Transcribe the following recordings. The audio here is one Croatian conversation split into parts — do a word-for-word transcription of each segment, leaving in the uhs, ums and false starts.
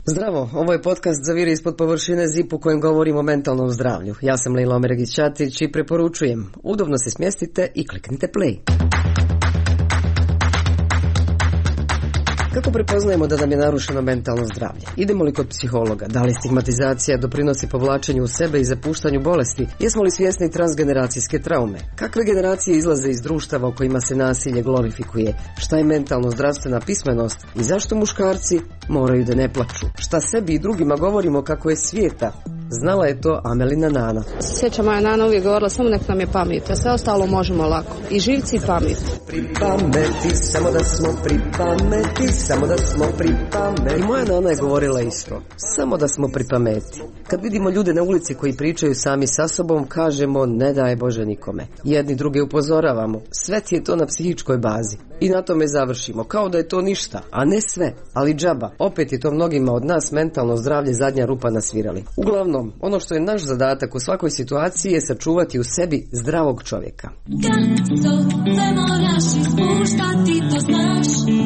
Zdravo, ovo je podcast Zavire ispod površine Zip u kojem govorimo o mentalnom zdravlju. Ja sam Lejla Omeregić-Ćatić i preporučujem, udobno se smjestite i kliknite play. Kako prepoznajemo da nam je narušeno mentalno zdravlje? Idemo li kod psihologa? Da li stigmatizacija doprinosi povlačenju u sebe i zapuštanju bolesti? Jesmo li svjesni transgeneracijske traume? Kakve generacije izlaze iz društava u kojima se nasilje glorifikuje? Šta je mentalno zdravstvena pismenost? I zašto muškarci moraju da ne plaču? Šta sebi i drugima govorimo kako je svijeta? Znala je to Amelina nana. Sjeća moja nana uvijek govorila, samo nek nam je pamet, a sve ostalo možemo lako. I živci i pamet. Pri pameti, samo da smo pri pameti, samo da smo pri pameti. I moja nana je govorila isto, samo da smo pri pameti. Kad vidimo ljude na ulici koji pričaju sami sa sobom, kažemo ne daj Bože nikome. Jedni druge upozoravamo, sve ti je to na psihičkoj bazi. I na tome završimo, kao da je to ništa, a ne sve, ali džaba. Opet je to mnogima od nas mentalno zdravlje zadnja rupa na svirali. Uglavnom, ono što je naš zadatak u svakoj situaciji je sačuvati u sebi zdravog čovjeka. Kad se moraš ispuštati, to znaš,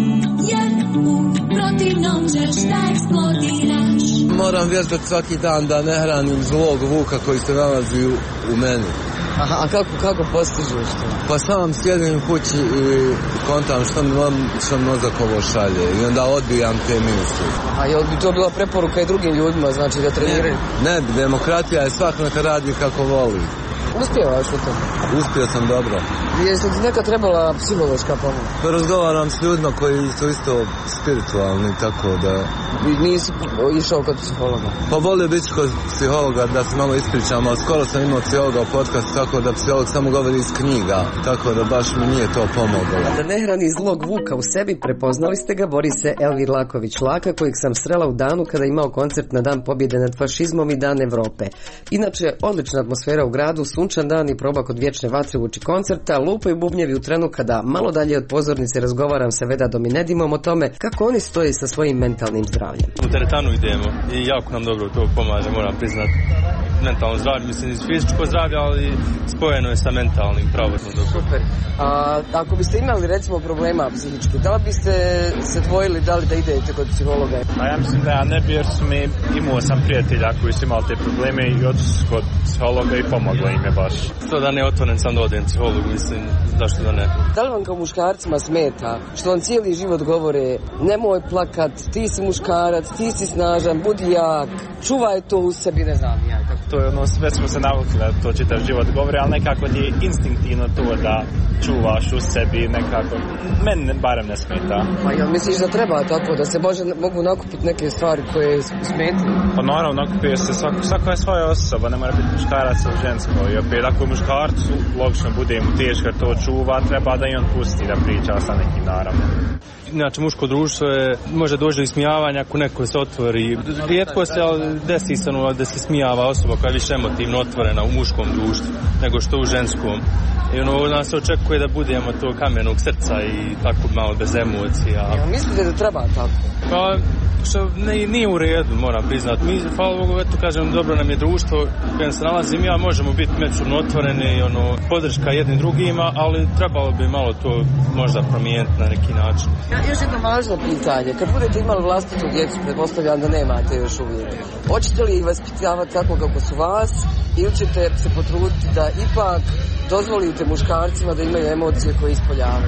jer u protivnom ćeš da eksplodiraš. Moram vježbati svaki dan da ne hranim zlog vuka koji se nalazi u, u meni. Aha, a kako, kako postižeš to? Pa sam sjedim u kući i kontam što mi, što mi mozak ovo šalje i onda odbijam te misli. A jel bi to bila preporuka i drugim ljudima, znači da treniraju? Ne, ne, demokratija je svak neka radi kako voli. Uspjevaš u tom? Uspio sam dobro. Jesi ti neka trebala psihološka pomoć? Pa razgovaram s ljudima koji su isto spiritualni, tako da... I nisi išao kod psihologa? Pa volio biti kod psihologa da se malo ispričam, ali skoro sam imao psihologa u podcastu, tako da psiholog samo govori iz knjiga, tako da baš mi nije to pomoglo. Da ne hrani zlog vuka u sebi, prepoznali ste ga, bori se Elvir Laković-Laka, kojeg sam srela u danu kada je imao koncert na Dan pobjede nad fašizmom i Dan Evrope. Inače, odlična atmosfera u gradu, sunčan dan i proba kod vječne vatre uoči koncerta, lupaju bubnjevi u trenu kada malo dalje od pozornice razgovaram sa Vedadom i Nedimom o tome kako oni stoje sa svojim mentalnim zdravljem. U teretanu idemo i jako nam dobro to pomaže, moram priznati. Mentalno zdravlje, mislim iz fizičko zdravlje, ali spojeno je sa mentalnim, pravo smo dobro. Super. A ako biste imali recimo problema psihički, da li biste se dvojili da li da idete kod psihologa? A ja mislim da ja ne bi, jer su mi, imao sam prijatelja koji su imali te probleme i otišli kod psihologa i pomoglo im je baš. To da ne otvoren sam da odem psihologu, mislim, zašto da ne. Da li vam kao muškarcima smeta što vam cijeli život govore nemoj plakat, ti si muškarac, ti si snažan, budi jak, čuvaj to u sebi, ne znam ja. To je ono, već smo se navukli da to čitav život govori, ali nekako ti je instinktivno to da čuvaš u sebi, nekako, meni barem ne smeta. Pa jel misliš da treba tako, da se može, mogu nakupiti neke stvari koje smetaju? Pa naravno, nakupio se, svako, svako je svoja osoba, ne mora biti muškarac ili žensko. I opet, ako je muškarcu, logično bude mu teško to čuva, treba da i on pusti da priča sa nekim, naravno. Inače, muško društvo je, može doći do ismijavanja ako neko se otvori. Rijetko se, ali desi se ono da se smijava osoba koja je više emotivno otvorena u muškom društvu nego što u ženskom. I ono, od nas se očekuje da budemo to kamenog srca i tako malo bez emocija. Ja, mislite da treba tako? Pa, što ne, nije u redu, moram priznati. Mi, hvala Bogu, eto kažem, dobro nam je društvo u kojem se nalazim. Ja možemo biti međusobno otvoreni, ono, podrška jednim drugima, ali trebalo bi malo to možda promijeniti na neki način. Ja, još jedno važno pitanje. Kad budete imali vlastitu djecu, pretpostavljam da nemate još uvijek. Hoćete li ih vaspitavati tako kako su vas ili ćete se potruditi da ipak dozvolite muškarcima da imaju emocije koje ispoljavaju?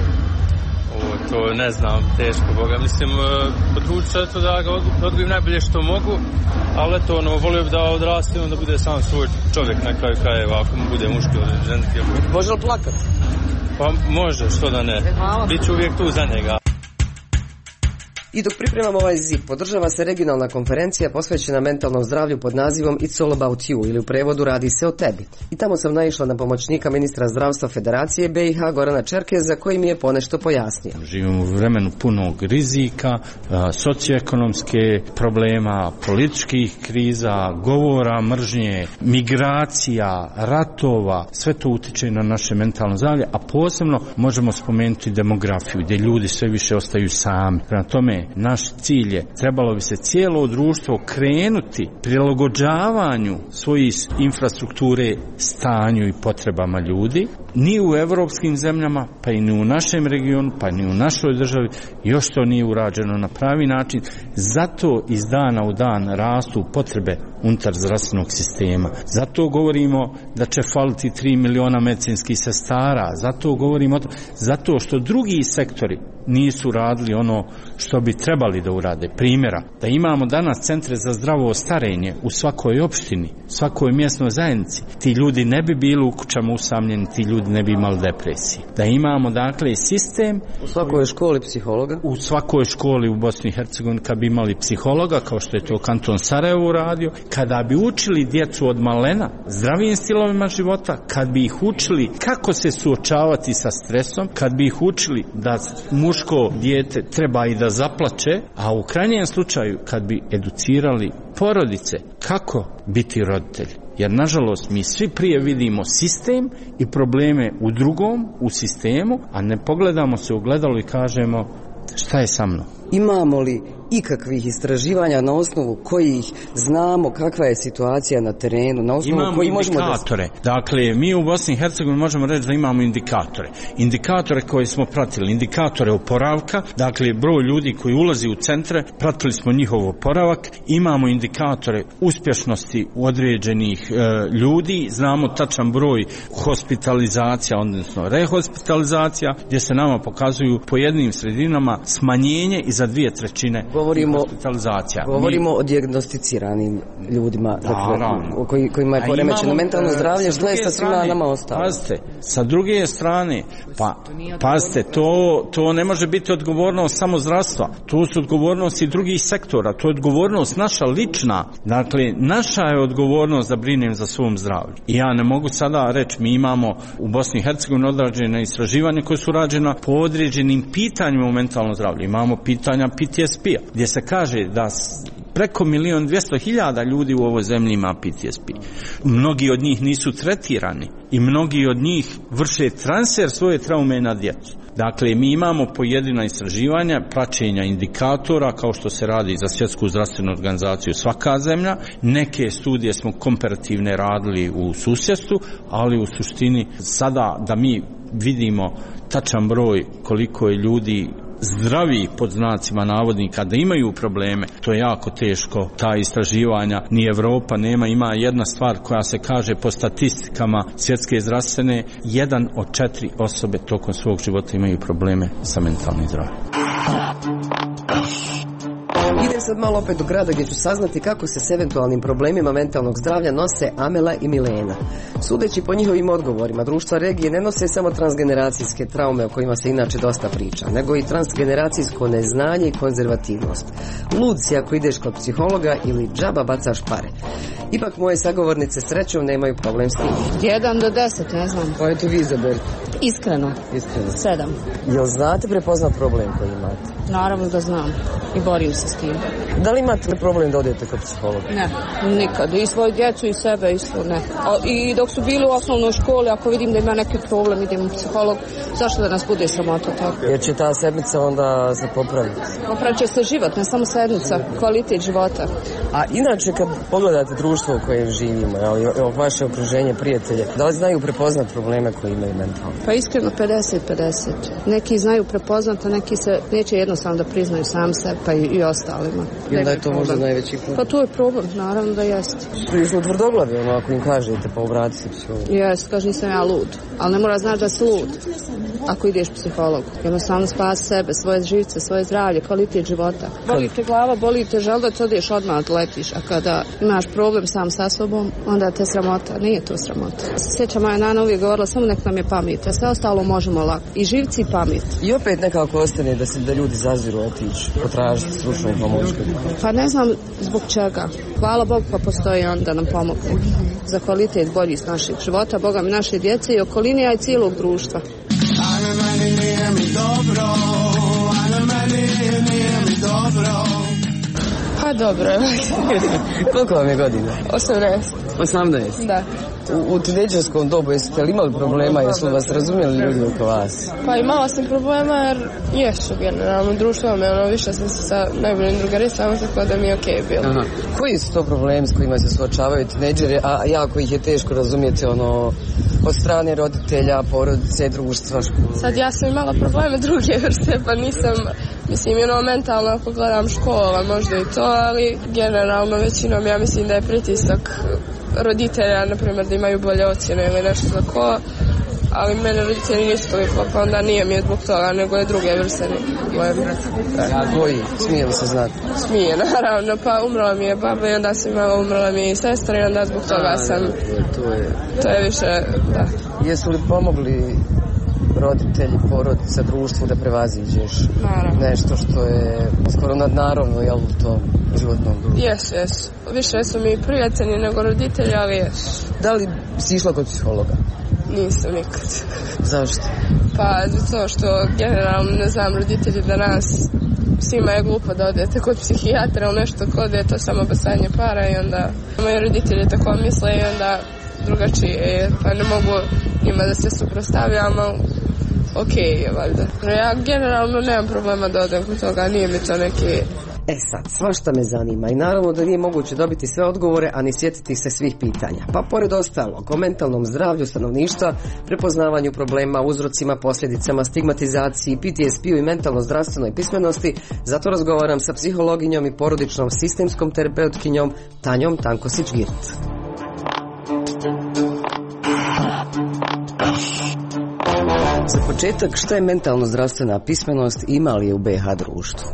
O, to ne znam, teško, Boga. Mislim, potrudit ću to da ga odgojim najbolje što mogu, ali eto, ono, volio bi da odraste, da bude sam svoj čovjek na kraju krajeva, ako mu bude muški ili ženski. Može li plakat? Pa može, što da ne. Biću uvijek tu za njega. I dok pripremamo ovaj Zip, podržava se regionalna konferencija posvećena mentalnom zdravlju pod nazivom It's all about you, ili u prevodu Radi se o tebi. I tamo sam naišla na pomoćnika ministra zdravstva Federacije B i H Gorana Čerkeza, koji mi je ponešto pojasnio. Živimo u vremenu punog rizika, socioekonomske problema, političkih kriza, govora, mržnje, migracija, ratova, sve to utiče na naše mentalno zdravlje, a posebno možemo spomenuti demografiju, gdje ljudi sve više ostaju sami. Prema tome, tome, naš cilj je, trebalo bi se cijelo društvo krenuti prilagođavanju svojih infrastrukture stanju i potrebama ljudi. Ni u evropskim zemljama, pa i ni u našem regionu, pa ni u našoj državi još to nije urađeno na pravi način. Zato iz dana u dan rastu potrebe unutar zdravstvenog sistema. Zato govorimo da će faliti tri miliona medicinskih sestara. Zato govorimo o to, zato što drugi sektori nisu radili ono što bi trebali da urade. Primjera, da imamo danas centre za zdravo starenje u svakoj opštini, svakoj mjesnoj zajednici, ti ljudi ne bi bili u kućama usamljeni, ti ljudi ne bi imali depresije. Da imamo dakle sistem u svakoj školi psihologa, u svakoj školi u Bosni i Hercegovini kad bi imali psihologa, kao što je to kanton Sarajevo uradio, kada bi učili djecu od malena zdravim stilovima života, kad bi ih učili kako se suočavati sa stresom, kad bi ih učili da muško dijete treba i da zaplače, a u krajnjem slučaju kad bi educirali porodice kako biti roditelj. Jer nažalost mi svi prije vidimo sistem i probleme u drugom, u sistemu, a ne pogledamo se u gledalo i kažemo šta je sa mnom. Imamo li ikakvih istraživanja na osnovu kojih znamo kakva je situacija na terenu, na osnovu imamo koji možemo indikatore. Da... Dakle, mi u Bosni i Hercegovini možemo reći da imamo indikatore. Indikatore koje smo pratili, indikatore oporavka, dakle broj ljudi koji ulazi u centre, pratili smo njihov oporavak, imamo indikatore uspješnosti određenih e, ljudi, znamo tačan broj hospitalizacija, odnosno rehospitalizacija, gdje se nama pokazuju po jednim sredinama smanjenje i za dvije trećine govorimo, hospitalizacija. Govorimo Mi... o dijagnosticiranim ljudima, da, dakle, koji, kojima je poremećeno mentalno zdravlje, što je sa svima nama ostalo. Pazite, sa druge strane, pa, pazite, to, to ne može biti odgovornost samo zdravstva, to su odgovornosti drugih sektora, to je odgovornost naša lična, dakle, naša je odgovornost da brinem za svom zdravlju. I ja ne mogu sada reći, mi imamo u Bosni i Hercegovini odrađene istraživanje koje su rađena po određenim pitanjima o mentalnom zdravlju. Imamo pitanja P T S P-a, gdje se kaže da preko milion dvjesto hiljada ljudi u ovoj zemlji ima P T S P. Mnogi od njih nisu tretirani i mnogi od njih vrše transfer svoje traume na djecu. Dakle, mi imamo pojedina istraživanja, praćenja indikatora, kao što se radi za Svjetsku zdravstvenu organizaciju svaka zemlja. Neke studije smo komparativne radili u susjedstvu, ali u suštini sada da mi vidimo tačan broj koliko je ljudi zdravi pod znacima navodnika da imaju probleme, to je jako teško. Ta istraživanja ni Evropa nema. Ima jedna stvar koja se kaže po statistikama Svjetske zdravstvene, jedan od četiri osobe tokom svog života imaju probleme sa mentalnim zdravljem. Idem sad malo opet do grada gdje ću saznati kako se s eventualnim problemima mentalnog zdravlja nose Amela i Milena. Sudeći po njihovim odgovorima, društva regije ne nose samo transgeneracijske traume o kojima se inače dosta priča, nego i transgeneracijsko neznanje i konzervativnost. Lud si ako ideš kod psihologa ili džaba bacaš pare. Ipak moje sagovornice srećom nemaju problem s tim. Jedan do deset, ne znam. Pa eto vi izaberite. Iskreno. Iskreno. Sedam. Jel znate prepoznat problem koji imate? Naravno da znam i borim se s tim. Da li imate problem da odete kod psihologa? Ne, nikad. I svoju djecu i sebe isto ne. A, i dok su bili u osnovnoj školi, ako vidim da ima neki problem, idem u psiholog. Zašto da nas bude sramota tako? Jer će ta sedmica onda se popraviti. Popravit će se život, ne samo sedmica, kvalitet života. A inače kad pogledate društvo u kojem živimo, ali vaše okruženje, prijatelje, da li znaju prepoznat probleme koje imaju mentalno? Pa iskreno pedeset pedeset. Neki znaju prepoznat, a neki se neće jednostavno da priznaju sam sebe, pa i, i ostalima. I onda je to možda najveći problem. Pa to je problem, naravno da jeste. Prilično tvrdoglavi, ono, ako im kažete, pa obratite se psihologu. Jes, kaže nisam ja lud, ali ne mora znači da si lud ako ideš psihologu. Jednostavno spasi sebe, svoje živce, svoje zdravlje, kvalitet života. Boli te glava, boli te želudac, odeš odmah odletiš, a kada imaš problem sam sa sobom, onda te sramota. Nije to sramota. Sjeća moja nana uvijek govorila, samo nek nam je pamet, a sve ostalo možemo lako. I živci i pamet. I opet nekako ostane da se da ljudi zaziru otići, potražiti stručnu pomoć. Pa ne znam zbog čega. Hvala Bogu pa postoji on da nam pomogne. Za kvalitet bolji s našeg života, Boga mi naše djece i okoline, a i cijelog društva. A na meni nije mi dobro, a na meni nije mi dobro. Pa dobro. Koliko vam je godina? osamnaest. osamnaest? Da. U, u tinejdžerskom dobu jeste li imali problema, jesu li vas razumjeli ljudi oko vas? Pa imala sam problema jer jesu generalno društvo me, ono, više sam se sa najboljim drugaricama, tako da mi je okej bilo. Aha. Koji su to problemi s kojima se suočavaju tinejdžeri, a jako ih je teško razumjeti, ono, od strane roditelja, porodice, društva, škole? Sad ja sam imala probleme druge vrste, pa nisam, mislim, ono, mentalno ako gledam škola, možda i to, ali generalno većinom ja mislim da je pritisak roditelja, na primjer, da imaju bolje ocjene ili nešto tako, ali mene roditelji nisu toliko, pa onda nije mi je zbog toga, nego je druge vrste problemi. Koji? Smije li se znati? Smije, naravno, pa umrla mi je baba i onda sam imala, umrla mi je i sestra i onda zbog toga sam, to je, to je više, da. Jesu li pomogli roditelji, porodica, društvu da prevaziđeš Naravno. nešto što je skoro nadnaravno, jel, u tom životnom društvu? Jesu, jesu. Više su mi prijatelji nego roditelji, ali jesu. Da li si išla kod psihologa? Nisam nikad. Zašto? Pa zato što generalno, ne znam, roditelji danas, svima je glupo da odete kod psihijatra ili nešto kod je to samo bacanje para i onda moji roditelji tako misle i onda drugačije, pa ne mogu njima da se suprotstavljamo. Okej je, valjda. Ja generalno nemam problema da odem kod toga, nije mi to neki... E sad, svašta me zanima i naravno da nije moguće dobiti sve odgovore, a ni sjetiti se svih pitanja. Pa pored ostalog, o mentalnom zdravlju stanovništva, prepoznavanju problema, uzrocima, posljedicama, stigmatizaciji, P T S P-u i mentalno zdravstvenoj pismenosti, zato razgovaram sa psihologinjom i porodičnom sistemskom terapeutkinjom Tanjom Tankosić-Girt. Za početak, šta je mentalno zdravstvena pismenost i ima li je u B iH društvu?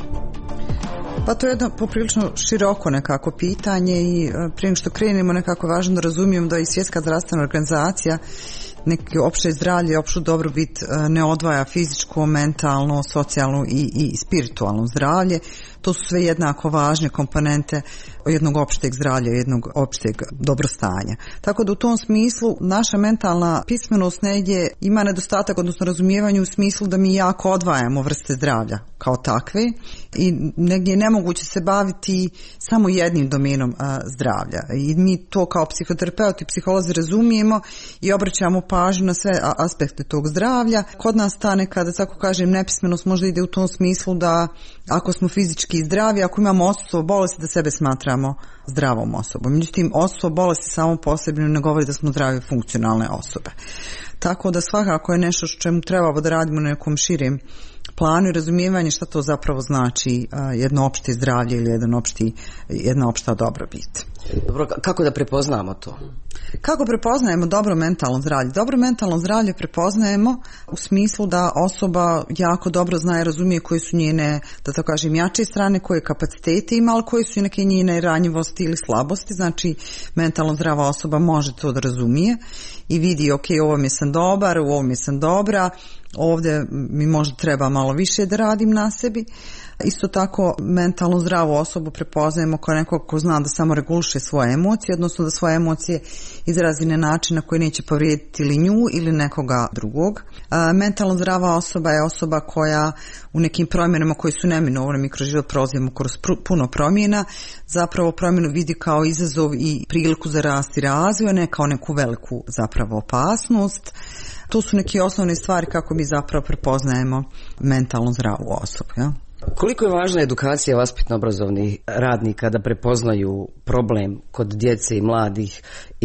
Pa to je jedno poprilično široko nekako pitanje i prije nego što krenemo nekako važno da razumijem da i Svjetska zdravstvena organizacija neki opće zdravlje, opću dobrobit ne odvaja fizičko, mentalno, socijalno i, i spiritualno zdravlje. To su sve jednako važne komponente jednog opšteg zdravlja, jednog opšteg dobrostanja. Tako da u tom smislu naša mentalna pismenost negdje ima nedostatak, odnosno razumijevanje u smislu da mi jako odvajamo vrste zdravlja kao takve i negdje je nemoguće se baviti samo jednim domenom a, zdravlja. I mi to kao psihoterapeuti i psiholozi razumijemo i obraćamo pažnju na sve aspekte tog zdravlja. Kod nas ta nekada, tako kažem, nepismenost možda ide u tom smislu da ako smo fizički zdravi, ako imamo odsustvo bolesti, da sebe smatramo zdravom osobom. Međutim, odsustvo bolesti samo posebno ne govori da smo zdrave funkcionalne osobe. Tako da svakako je nešto što čemu trebamo da radimo na nekom širem planu i razumijevanje šta to zapravo znači jedno opšte zdravlje ili jedan opšti, jedna opšta dobrobit. Dobro, kako da prepoznamo to? Kako prepoznajemo dobro mentalno zdravlje? Dobro mentalno zdravlje prepoznajemo u smislu da osoba jako dobro zna i razumije koje su njene, da tako kažem, jače strane, koje kapacitete ima, ali koje su neke njene ranjivosti ili slabosti. Znači, mentalno zdrava osoba može to da razumije i vidi, ok, ovo mi sam dobar, u ovom mi sam dobra, ovdje mi možda treba malo više da radim na sebi. Isto tako mentalno zdravu osobu prepoznajemo kao nekog ko zna da samo reguliše svoje emocije, odnosno da svoje emocije izrazi na način na koji neće povrijediti ili nju ili nekoga drugog. A, mentalno zdrava osoba je osoba koja u nekim promjenama koji su neminovne, mi kroz život prolazimo kroz puno promjena, zapravo promjenu vidi kao izazov i priliku za rast i razvoj, a ne kao neku veliku zapravo opasnost. To su neke osnovne stvari kako mi zapravo prepoznajemo mentalno zdravu osobu. Ja? Koliko je važna edukacija vaspitno-obrazovnih radnika da prepoznaju problem kod djece i mladih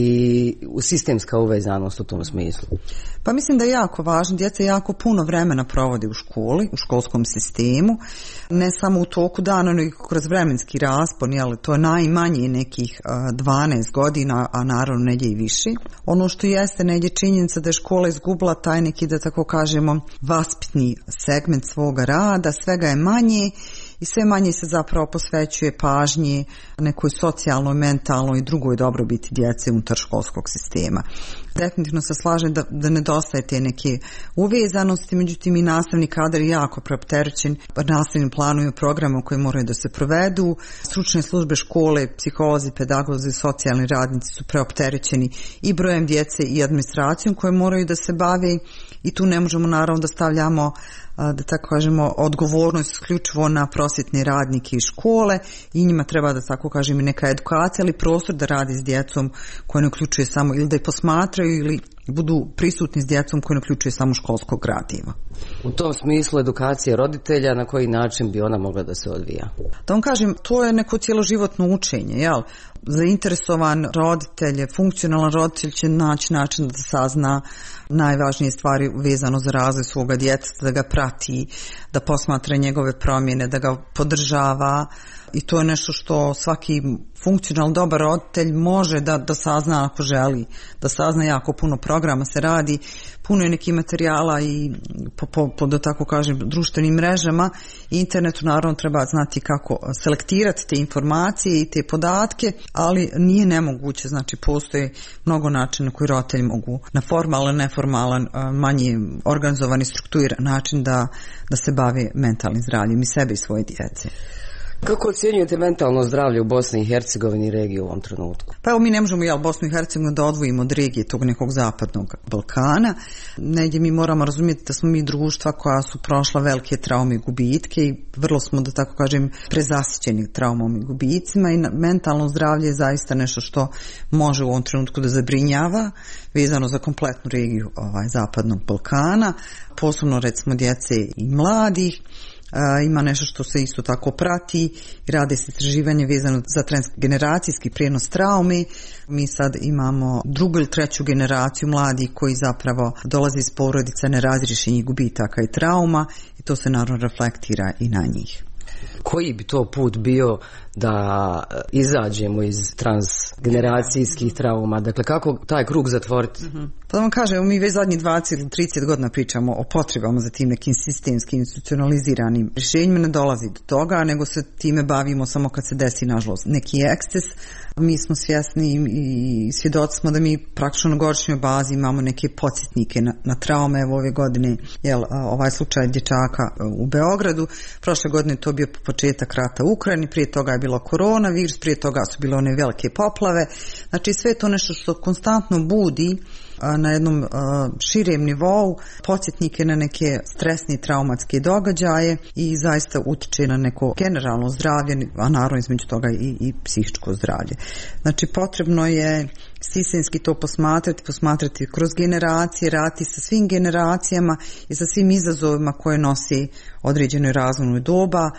i sistemska uvezanost u tom smislu? Pa mislim da je jako važno. Djeca jako puno vremena provode u školi, u školskom sistemu, ne samo u toku dana, nego kroz vremenski raspon, jel, to je najmanje nekih dvanaest godina, a naravno negdje i više. Ono što jeste negdje činjenica da je škola izgubila taj neki, da tako kažemo, vaspitni segment svoga rada, svega je manje i sve manje se zapravo posvećuje pažnji nekoj socijalnoj, mentalnoj i drugoj dobrobiti djece unutar školskog sistema. Definitivno se slažem da, da nedostaje te neke uvezanosti, međutim i nastavni kadar je jako preopterećen nastavnim planom i programom koji moraju da se provedu. Stručne službe škole, psiholozi, pedagozi, socijalni radnici su preopterećeni i brojem djece i administracijom koje moraju da se bave i tu ne možemo naravno da stavljamo, da tako kažemo, odgovornost isključivo na prosvjetne radnike i škole i njima treba da tako tako kažem, neka edukacija, ali prostor da radi s djecom koja ne uključuje samo, ili da je posmatraju ili budu prisutni s djecom koja ne uključuje samo školskog gradiva. U tom smislu edukacije roditelja, na koji način bi ona mogla da se odvija? Da vam kažem, to je neko cjeloživotno učenje, jel? Zainteresovan roditelj, funkcionalan roditelj će naći način da sazna najvažnije stvari vezano za razvoj svoga djeteta, da ga prati, da posmatra njegove promjene, da ga podržava, i to je nešto što svaki funkcionalno dobar roditelj može da, da sazna ako želi, da sazna. Jako puno programa se radi, puno je nekih materijala i po, po, po da tako kažem društvenim mrežama i internetu. Naravno treba znati kako selektirati te informacije i te podatke, ali nije nemoguće, znači postoje mnogo načina koji roditelji mogu na formalan, neformalan, manje organizovani, strukturiran način da, da se bave mentalnim zdravljem i sebe i svoje djece. Kako ocjenjujete mentalno zdravlje u Bosni i Hercegovini i regiji u ovom trenutku? Pa evo, mi ne možemo jel, Bosnu i Hercegovinu da odvojimo od regije tog nekog zapadnog Balkana. Negdje mi moramo razumjeti da smo mi društva koja su prošla velike traume i gubitke i vrlo smo, da tako kažem, prezasićeni traumom i gubicima, i mentalno zdravlje je zaista nešto što može u ovom trenutku da zabrinjava, vezano za kompletnu regiju ovaj, zapadnog Balkana, posebno recimo djece i mladih. Uh, ima nešto što se isto tako prati i rade se istraživanje vezano za transgeneracijski prijenos traume. Mi sad imamo drugu ili treću generaciju mladih koji zapravo dolaze iz porodica nerazriješenih gubitaka i trauma, i to se naravno reflektira i na njih. Koji bi to put bio da izađemo iz transgeneracijskih trauma? Dakle, kako taj krug zatvoriti? Mm-hmm. Pa da vam kažem, mi već zadnjih dvadeset ili trideset godina pričamo o potrebama za tim nekim sistemskim institucionaliziranim rješenjima. Ne dolazi do toga, nego se time bavimo samo kad se desi, nažalost, neki eksces. Mi smo svjesni i svjedoci smo da mi praktično na godišnjoj bazi imamo neke podsjetnike na, na traume. Evo ove godine, jel, ovaj slučaj dječaka u Beogradu, prošle godine to bio početak rata u Ukrajini, prije toga je bilo koronavirus, prije toga su bile one velike poplave. Znači sve to nešto što konstantno budi na jednom širem nivou podsjetnike na neke stresne i traumatske događaje i zaista utiče na neko generalno zdravlje, a naravno između toga i, i psihičko zdravlje. Znači potrebno je sistemski to posmatrati, posmatrati kroz generacije, raditi sa svim generacijama i sa svim izazovima koje nosi određenoj razvojnoj doba,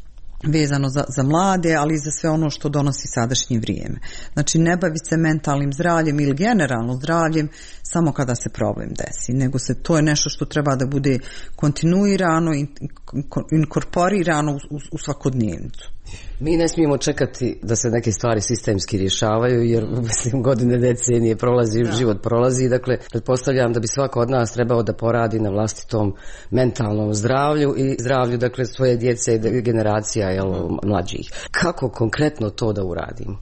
vezano za, za mlade, ali i za sve ono što donosi sadašnje vrijeme. Znači ne baviti se mentalnim zdravljem ili generalno zdravljem samo kada se problem desi, nego se to je nešto što treba da bude kontinuirano, inkorporirano u, u, u svakodnevnicu. Mi ne smijemo čekati da se neke stvari sistemski rješavaju, jer mislim godine, decenije prolazi, da. Život prolazi. Dakle, pretpostavljam da bi svako od nas trebao da poradi na vlastitom mentalnom zdravlju i zdravlju, dakle, svoje djece i generacija, jel, mlađih. Kako konkretno to da uradimo?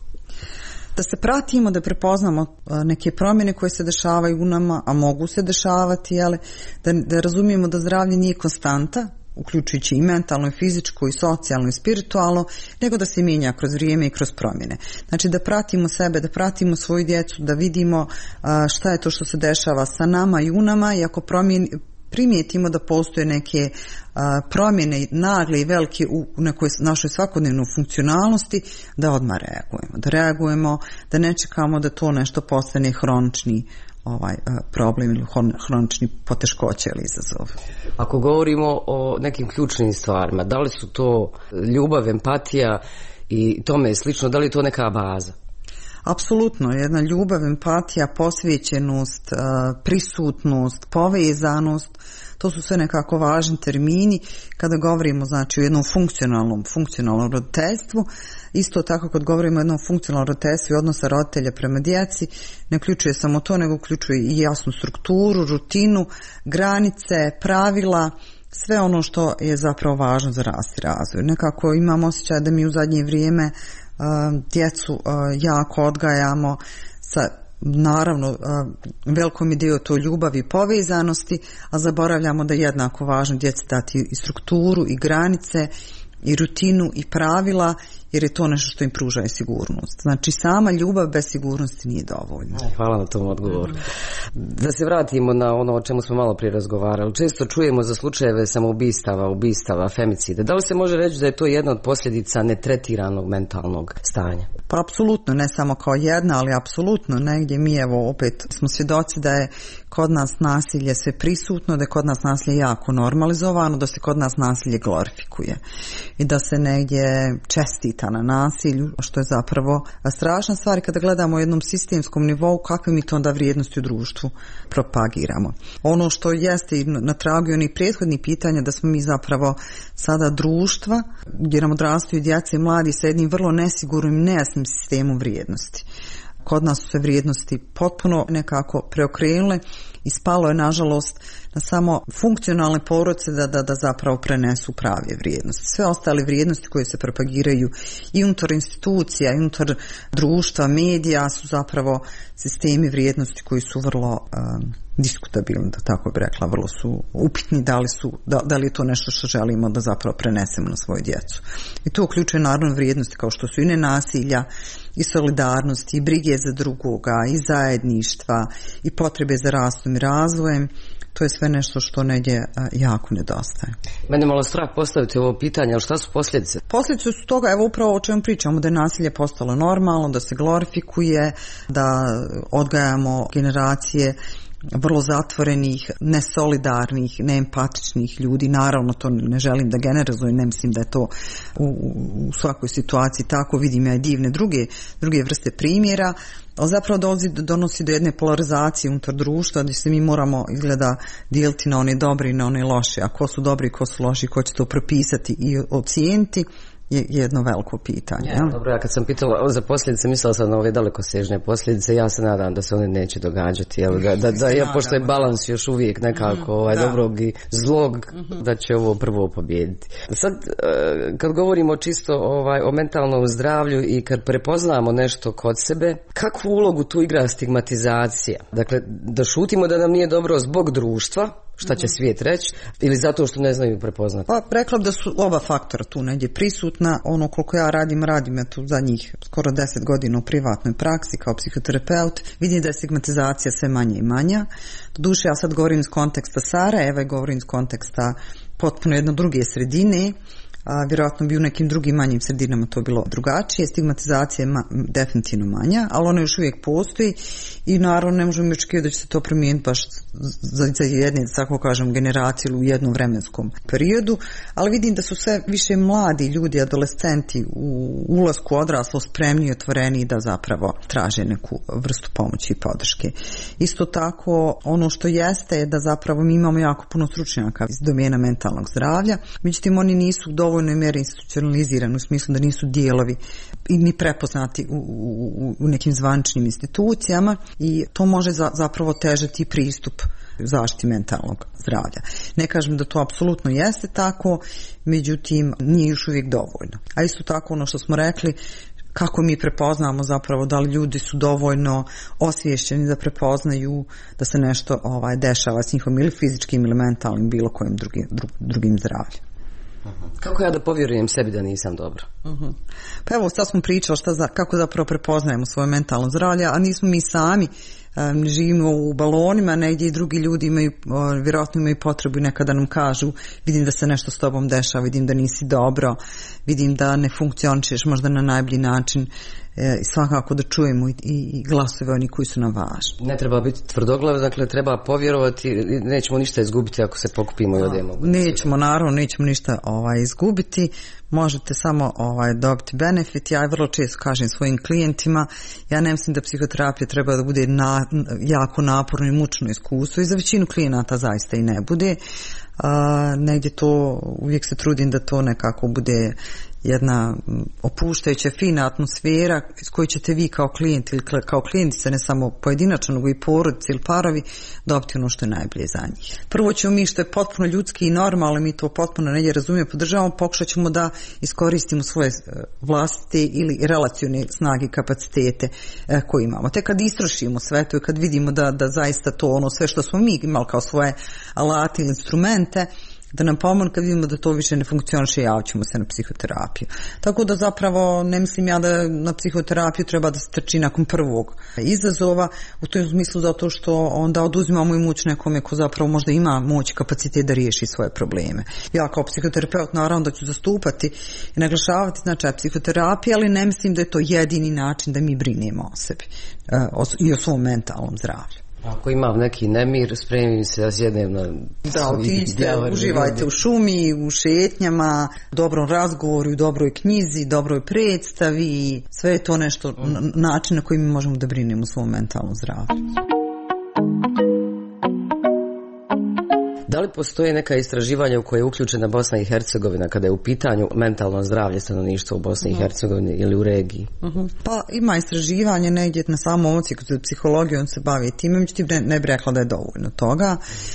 Da se pratimo, da prepoznamo neke promjene koje se dešavaju u nama, a mogu se dešavati, jel, da, da razumijemo da zdravlje nije konstanta, uključujući i mentalno, i fizičko, i socijalno, i spiritualno, nego da se mijenja kroz vrijeme i kroz promjene. Znači da pratimo sebe, da pratimo svoju djecu, da vidimo a, šta je to što se dešava sa nama i u nama, i ako promjeni, primijetimo da postoje neke a, promjene nagle i velike u, u nekoj našoj svakodnevnoj funkcionalnosti, da odmah reagujemo. Da reagujemo, da ne čekamo da to nešto postane hronični ovaj problem ili hronični poteškoće ili izazov. Ako govorimo o nekim ključnim stvarima, da li su to ljubav, empatija i tome slično, da li je to neka baza? Apsolutno, jedna ljubav, empatija, posvećenost, prisutnost, povezanost, to su sve nekako važni termini kada govorimo, znači, o jednom funkcionalnom, funkcionalnom roditeljstvu. Isto tako kad govorimo o jednom funkcionalnom roditeljstvu i odnosa roditelja prema djeci, ne uključuje samo to, nego uključuje i jasnu strukturu, rutinu, granice, pravila, sve ono što je zapravo važno za rast i razvoj. Nekako imam osjećaj da mi u zadnje vrijeme uh, djecu uh, jako odgajamo sa, naravno, uh, velikom idejom to ljubavi i povezanosti, a zaboravljamo da je jednako važno djeci dati i strukturu i granice i rutinu i pravila jer je to nešto što im pruža sigurnost. Znači sama ljubav bez sigurnosti nije dovoljna. Hvala na tom odgovoru. Da se vratimo na ono o čemu smo malo prije razgovarali. Često čujemo za slučajeve samoubistava, ubistava, femicida. Da li se može reći da je to jedna od posljedica netretiranog mentalnog stanja? Pa apsolutno, ne samo kao jedna, ali apsolutno negdje mi evo opet smo svjedoci da je kod nas nasilje sve prisutno, da je kod nas nasilje jako normalizovano, da se kod nas nasilje glorifikuje i da se negdje čestita na nasilju, što je zapravo strašna stvar. Kada gledamo u jednom sistemskom nivou, kakve mi to onda vrijednosti u društvu propagiramo. Ono što jeste na tragu onih prethodnih pitanja, da smo mi zapravo sada društva gdje nam odrastaju djeca i mladi sa jednim vrlo nesigurnim, nejasnim sistemom vrijednosti. Kod nas su se vrijednosti potpuno nekako preokrenule i spalo je nažalost na samo funkcionalne porodice da, da, da zapravo prenesu prave vrijednosti. Sve ostale vrijednosti koje se propagiraju i unutar institucija, i unutar društva, medija su zapravo sistemi vrijednosti koji su vrlo um, diskutabilni, da tako bi rekla, vrlo su upitni da li, su, da, da li je to nešto što želimo da zapravo prenesemo na svoju djecu. I to uključuje naravno vrijednosti kao što su i nenasilja, i solidarnosti, i brige za drugoga, i zajedništva, i potrebe za rastom i razvojem. To je sve nešto što negdje jako nedostaje. Mene malo strah postaviti ovo pitanje, ali šta su posljedice? Posljedice su toga, evo upravo o čemu pričamo, da je nasilje postalo normalno, da se glorifikuje, da odgajamo generacije vrlo zatvorenih, nesolidarnih, neempatičnih ljudi. Naravno, to ne želim da generalizujem, ne mislim da je to u, u svakoj situaciji tako, vidim ja i divne druge, druge vrste primjera, ali zapravo donosi, donosi do jedne polarizacije unutar društva gdje se mi moramo izgleda dijeliti na one dobre i na one loše, a ko su dobri i ko su loši, ko će to propisati i ocijeniti, je jedno veliko pitanje. Ja, dobro, ja kad sam pitala za posljedice, mislila sam na ove dalekosežne posljedice, ja se nadam da se one neće događati, jel, da, da, da ja, pošto je balans još uvijek nekako ovaj, da. dobrog i zlog, mm-hmm. da će ovo prvo pobijediti. Sad, kad govorimo čisto ovaj, o mentalnom zdravlju i kad prepoznamo nešto kod sebe, kakvu ulogu tu igra stigmatizacija? Dakle, da šutimo da nam nije dobro zbog društva, šta će svijet reći, ili zato što ne znaju prepoznati? Pa rekla da su oba faktora tu negdje prisutna. Ono koliko ja radim, radim ja tu zadnjih skoro deset godina u privatnoj praksi kao psihoterapeut, vidim da je stigmatizacija sve manje i manja. Doduše, ja sad govorim iz konteksta Sarajeva i govorim iz konteksta potpuno jedno druge sredine, a vjerojatno bi u nekim drugim manjim sredinama to bilo drugačije. Stigmatizacija je ma, definitivno manja, ali ona još uvijek postoji i naravno ne možemo očekivati da će se to promijeniti baš za, za jedne, da tako kažem, generacije ili u jednom vremenskom periodu, ali vidim da su sve više mladi ljudi, adolescenti u ulasku u odraslost spremni i otvoreni da zapravo traže neku vrstu pomoći i podrške. Isto tako, ono što jeste je da zapravo mi imamo jako puno stručnjaka iz domena mentalnog zdravlja, međutim oni nisu dovoljno mjeri institucionalizirani u smislu da nisu dijelovi i ni prepoznati u, u, u nekim zvaničnim institucijama i to može za, zapravo težati pristup zaštiti mentalnog zdravlja. Ne kažem da to apsolutno jeste tako, međutim nije još uvijek dovoljno. A isto tako ono što smo rekli, kako mi prepoznamo zapravo da li ljudi su dovoljno osviješćeni da prepoznaju da se nešto ovaj, dešava s njihovim ili fizičkim ili mentalnim bilo kojim drugim, dru, drugim zdravljem. Kako ja da povjerujem sebi da nisam dobro? Uh-huh. Pa evo, sad smo pričali šta za, kako zapravo prepoznajemo svoje mentalno zdravlje, a nismo mi sami, um, živimo u balonima, negdje i drugi ljudi imaju, uh, vjerojatno imaju potrebu i nekada nam kažu, vidim da se nešto s tobom dešava, vidim da nisi dobro, vidim da ne funkcionišeš možda na najbolji način, i svakako da čujemo i, i glasove oni koji su nam važni. Ne treba biti tvrdoglav, dakle treba povjerovati, nećemo ništa izgubiti ako se pokupimo i odemo. Nećemo, naravno, nećemo ništa ovaj, izgubiti, možete samo ovaj, dobiti benefit. Ja vrlo često kažem svojim klijentima, ja ne mislim da psihoterapija treba da bude na, jako naporno i mučno iskustvo i za većinu klijenata zaista i ne bude. A, negdje to, uvijek se trudim da to nekako bude jedna opuštajuća, fina atmosfera s kojoj ćete vi kao klijent ili kao klijentica, ne samo pojedinačno, nego i porodice ili parovi, dobiti ono što je najbolje za njih. Prvo ćemo mi, što je potpuno ljudski i normalno, mi to potpuno negdje razumijemo, podržavamo, pokušat ćemo da iskoristimo svoje vlastite ili relacione snage i kapacitete koje imamo. Te kad istrošimo sve to i kad vidimo da, da zaista to ono sve što smo mi imali kao svoje alate ili instrumente, da nam pomogne kad vidimo da to više ne funkcioniše, javit ćemo se na psihoterapiju. Tako da zapravo ne mislim ja da na psihoterapiju treba da se trči nakon prvog izazova, u tom smislu zato što onda oduzimamo i moć nekome ko zapravo možda ima moć i kapacitet da riješi svoje probleme. Ja kao psihoterapeut naravno da ću zastupati i naglašavati značaj psihoterapije, ali ne mislim da je to jedini način da mi brinemo o sebi i o svom mentalnom zdravlju. Ako imam neki nemir, spremim se da sjednem na... Da, otiđite, uživajte u šumi, u šetnjama, dobrom razgovoru, dobroj knjizi, dobroj predstavi, sve je to nešto, način na koji mi možemo da brinemo o svom mentalnom zdravlju. Da li postoje neka istraživanja u koje je uključena Bosna i Hercegovina kada je u pitanju mentalno zdravlje stanovništva u Bosni i Hercegovini ili u regiji? Uh-huh. Pa ima istraživanje negdje na samom odsjeku za psihologiju, on se bavi time, međutim ne, ne bi rekla da je dovoljno toga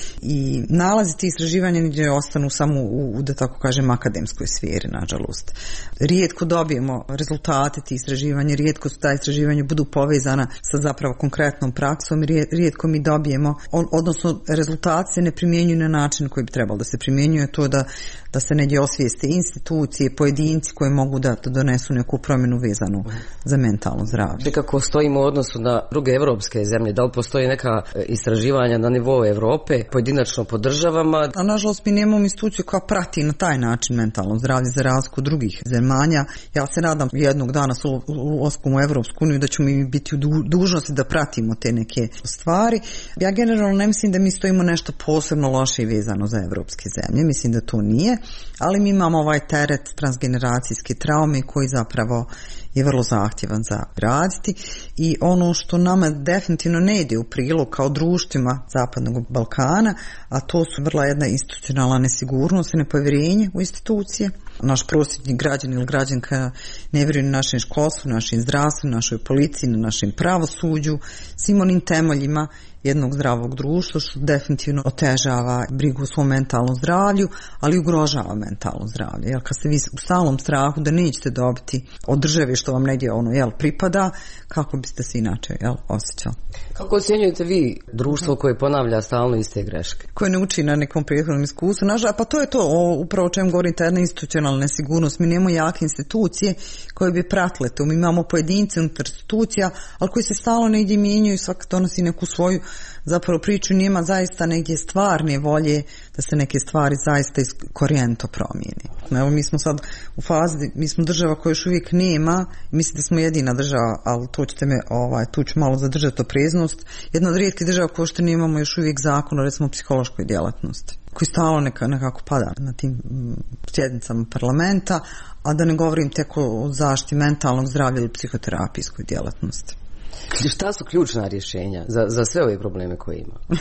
i nalazi ti istraživanja negdje ostanu samo u, u da tako kažem akademskoj sferi, nažalost. Rijetko dobijemo rezultate ti istraživanja, rijetko su ta istraživanja budu povezana sa zapravo konkretnom praksom, rijetko mi dobijemo, on, odnosno rezultati se ne primjenjuju na način koji bi trebalo da se primjenjuje, to da, da se negdje osvijeste institucije, pojedinci koji mogu da, da donesu neku promjenu vezanu za mentalno zdravlje. Kako stojimo u odnosu na druge evropske zemlje? Da li postoji neka istraživanja na nivou Evrope, pojedinačno po državama? A nažalost mi nemamo instituciju koja prati na taj način mentalno zdravlje za razliku drugih zemalja. Ja se nadam jednog dana s ulaskom u Evropsku uniju da ćemo mi biti u dužnosti da pratimo te neke stvari. Ja generalno ne mislim da mi stojimo nešto posebno loše i vezano za evropske zemlje. Mislim da to nije, ali mi imamo ovaj teret transgeneracijske traume koji zapravo je vrlo zahtjevan za raditi i ono što nama definitivno ne ide u prilog kao društvima Zapadnog Balkana, a to su vrlo jedna institucionalna nesigurnost i nepovjerenje u institucije. Naš prosječni građan ili građanka ne vjeruje na našem školstvu, našem zdravstvu, našoj policiji, na našem pravosuđu, svim onim temeljima jednog zdravog društva što definitivno otežava brigu o svom mentalnom zdravlju, ali ugrožava mentalno zdravlje. Jer kad ste vi u stalnom strahu da nećete dobiti od države što vam negdje ono, jel, pripada, kako biste se inače, jel, osjećali? Kako ocjenjujete vi društvo koje ponavlja stalno iste greške? Koje ne uči na nekom prethodnom iskustvu. Nažal, pa to je to, o, upravo o čem govorim, ta jedna institucionalna nesigurnost. Mi nemamo jake institucije koje bi pratile to. Mi imamo pojedince unutar institucija, ali koji se stalno negdje mijenjaju i svak donosi neku svoju zapravo priču, nema zaista negdje stvarne volje da se neke stvari zaista korijenito promijeni. Evo mi smo sad u fazi, mi smo država koja još uvijek nema, mislim da smo jedina država, ali to ćete me, ovaj, tu ću malo zadržati opreznost, jedna od rijetkih država koja što nemamo još uvijek zakon o recimo psihološkoj djelatnosti, koji stalno neka, nekako pada na tim sjednicama parlamenta, a da ne govorim tek o zaštiti mentalnog zdravlja ili psihoterapijskoj djelatnosti. Šta su ključna rješenja za, za sve ove probleme koje ima?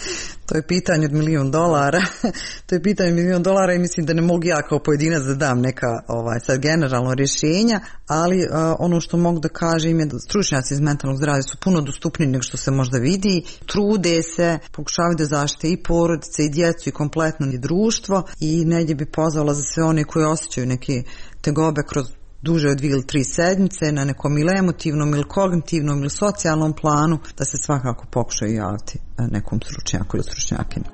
To je pitanje od milijun dolara. To je pitanje od milijun dolara i mislim da ne mogu ja kao pojedinac da dam neka ovaj, sad generalno rješenja, ali uh, ono što mogu da kažem je da stručnjaci iz mentalnog zdravlja su puno dostupniji nego što se možda vidi. Trude se, pokušavaju da zaštite i porodice i djecu i kompletno i društvo i negdje bi pozvala za sve one koji osjećaju neke tegobe kroz duže od dvije ili tri sedmice na nekom ili emotivnom ili kognitivnom ili socijalnom planu da se svakako pokušaju javiti nekom stručnjaku ili stručnjakinju.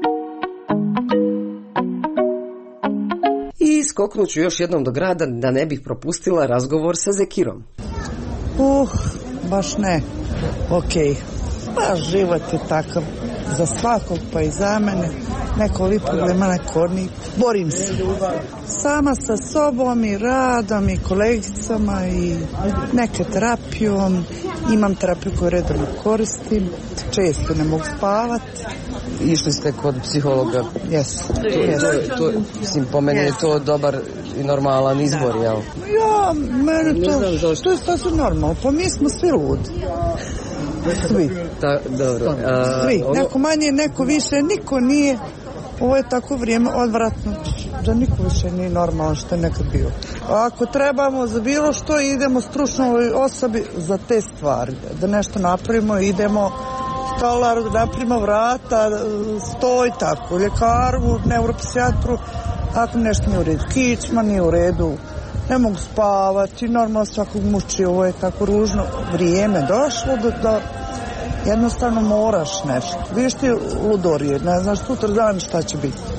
I skoknut ću još jednom do grada da ne bih propustila razgovor sa Zekirom. Uh, baš ne. Ok. Pa život je takav za svakog pa i za mene. Neko ovih problema, neko odnih. Borim se. Sama sa sobom i radom i kolegicama i neke terapijom. Imam terapiju koju redovno koristim. Često ne mogu spavati. Išli ste kod psihologa? Jesu. To, to, to, mislim, po meni je to dobar i normalan izbor, jel? Ja, meni to, to je sasvim normalno. Pa mi smo svi ludi. Svi. Ta, dobro. A, svi. ono... Neko manje, neko više, niko nije. Ovo je tako vrijeme odvratno da niko više nije normalno što je nekad bio. A ako trebamo za bilo što, idemo stručnoj osobi za te stvari. Da nešto napravimo, idemo stolaru, da napravimo vrata, stoj, tako, ljekaru, neuropsijatru, ako nešto nije u redu. Kičma nije u redu, ne mogu spavati, normalno svakog muči, ovo je tako ružno vrijeme došlo da, da jednostavno moraš nešto. Vidiš ti ludorije, ne znaš sutra dan šta će biti.